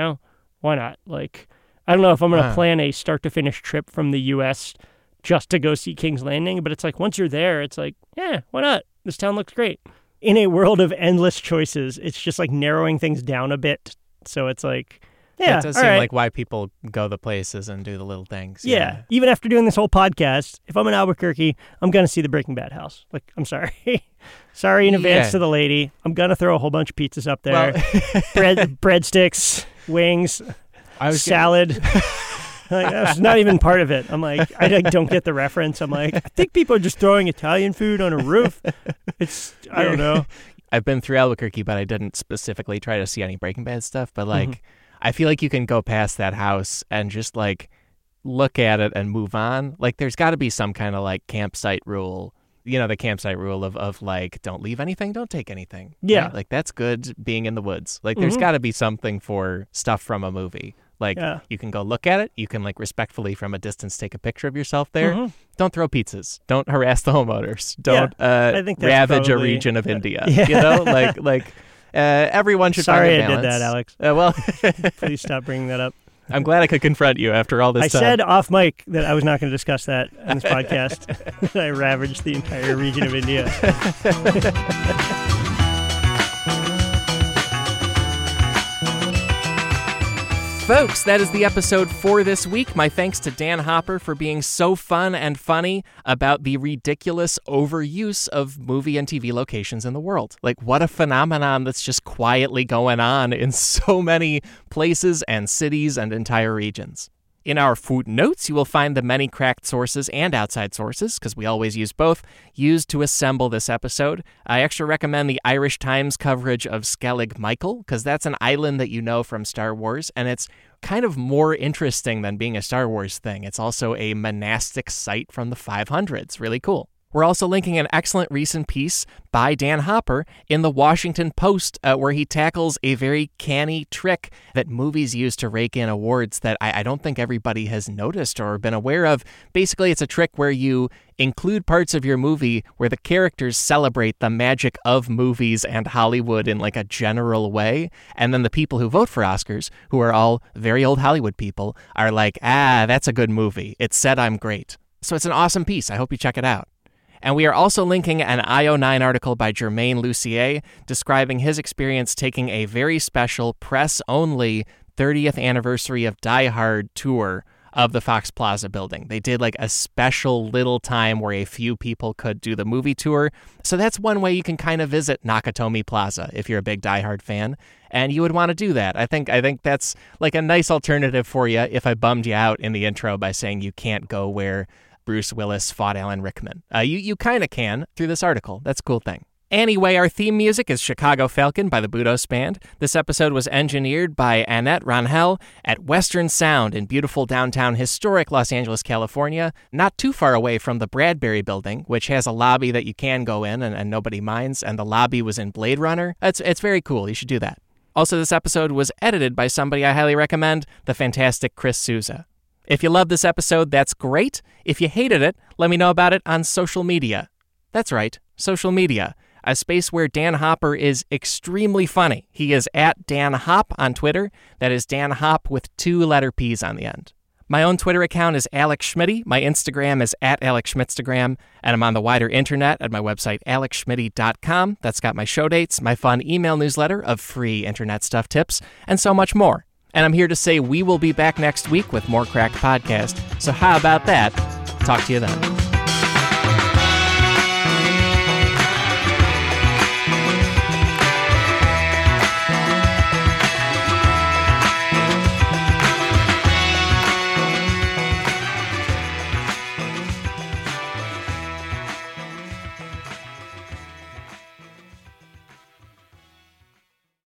Speaker 2: Why not? Like, I don't know if I'm going to plan a start to finish trip from the U.S. just to go see King's Landing, but it's like once you're there, it's like, yeah, why not? This town looks great. In a world of endless choices, it's just like narrowing things down a bit. So it's like, yeah,
Speaker 1: it does seem like why people go the places and do the little things.
Speaker 2: Yeah. Even after doing this whole podcast, if I'm in Albuquerque, I'm going to see the Breaking Bad house. Like, I'm sorry. Sorry in advance to the lady. I'm going to throw a whole bunch of pizzas up there. Breadsticks, wings, salad. Like, that's not even part of it. I'm like, I don't get the reference. I'm like, I think people are just throwing Italian food on a roof. I don't know.
Speaker 1: I've been through Albuquerque, but I didn't specifically try to see any Breaking Bad stuff. But like, I feel like you can go past that house and just like look at it and move on. Like, there's got to be some kind of like campsite rule. The campsite rule of like, don't leave anything, don't take anything.
Speaker 2: Yeah.
Speaker 1: Right? Like, that's good being in the woods. Like, there's got to be something for stuff from a movie. Like, you can go look at it. You can, like, respectfully from a distance take a picture of yourself there. Don't throw pizzas. Don't harass the homeowners. Don't ravage a region of India. Like everyone should find a balance.
Speaker 2: Sorry I did that, Alex.
Speaker 1: Well,
Speaker 2: please stop bringing that up.
Speaker 1: I'm glad I could confront you after all this time.
Speaker 2: I said off mic that I was not going to discuss that in this podcast. I ravaged the entire region of India.
Speaker 1: Folks, that is the episode for this week. My thanks to Dan Hopper for being so fun and funny about the ridiculous overuse of movie and TV locations in the world. Like, what a phenomenon that's just quietly going on in so many places and cities and entire regions. In our footnotes, you will find the many cracked sources and outside sources, because we always use both, used to assemble this episode. I extra recommend the Irish Times coverage of Skellig Michael, because that's an island that you know from Star Wars, and it's kind of more interesting than being a Star Wars thing. It's also a monastic site from the 500s. Really cool. We're also linking an excellent recent piece by Dan Hopper in the Washington Post where he tackles a very canny trick that movies use to rake in awards that I don't think everybody has noticed or been aware of. Basically, it's a trick where you include parts of your movie where the characters celebrate the magic of movies and Hollywood in like a general way. And then the people who vote for Oscars, who are all very old Hollywood people, are like, that's a good movie. It said I'm great. So it's an awesome piece. I hope you check it out. And we are also linking an IO9 article by Germain Lucier describing his experience taking a very special press-only 30th anniversary of Die Hard tour of the Fox Plaza building. They did like a special little time where a few people could do the movie tour. So that's one way you can kind of visit Nakatomi Plaza if you're a big Die Hard fan. And you would want to do that. I think that's like a nice alternative for you if I bummed you out in the intro by saying you can't go where Bruce Willis fought Alan Rickman. You kind of can through this article. That's a cool thing. Anyway, our theme music is Chicago Falcon by the Budos Band. This episode was engineered by Annette Rangel at Western Sound in beautiful downtown historic Los Angeles, California, not too far away from the Bradbury Building, which has a lobby that you can go in and nobody minds, and the lobby was in Blade Runner. It's very cool. You should do that. Also, this episode was edited by somebody I highly recommend, the fantastic Chris Souza. If you loved this episode, that's great. If you hated it, let me know about it on social media. That's right, social media. A space where Dan Hopper is extremely funny. He is at Dan Hop on Twitter. That is Dan Hop with 2 letter P's on the end. My own Twitter account is Alex Schmitty. My Instagram is at Alex Schmitstagram. And I'm on the wider internet at my website, alexschmitty.com. That's got my show dates, my fun email newsletter of free internet stuff tips, and so much more. And I'm here to say we will be back next week with more Cracked Podcast. So how about that? Talk to you then.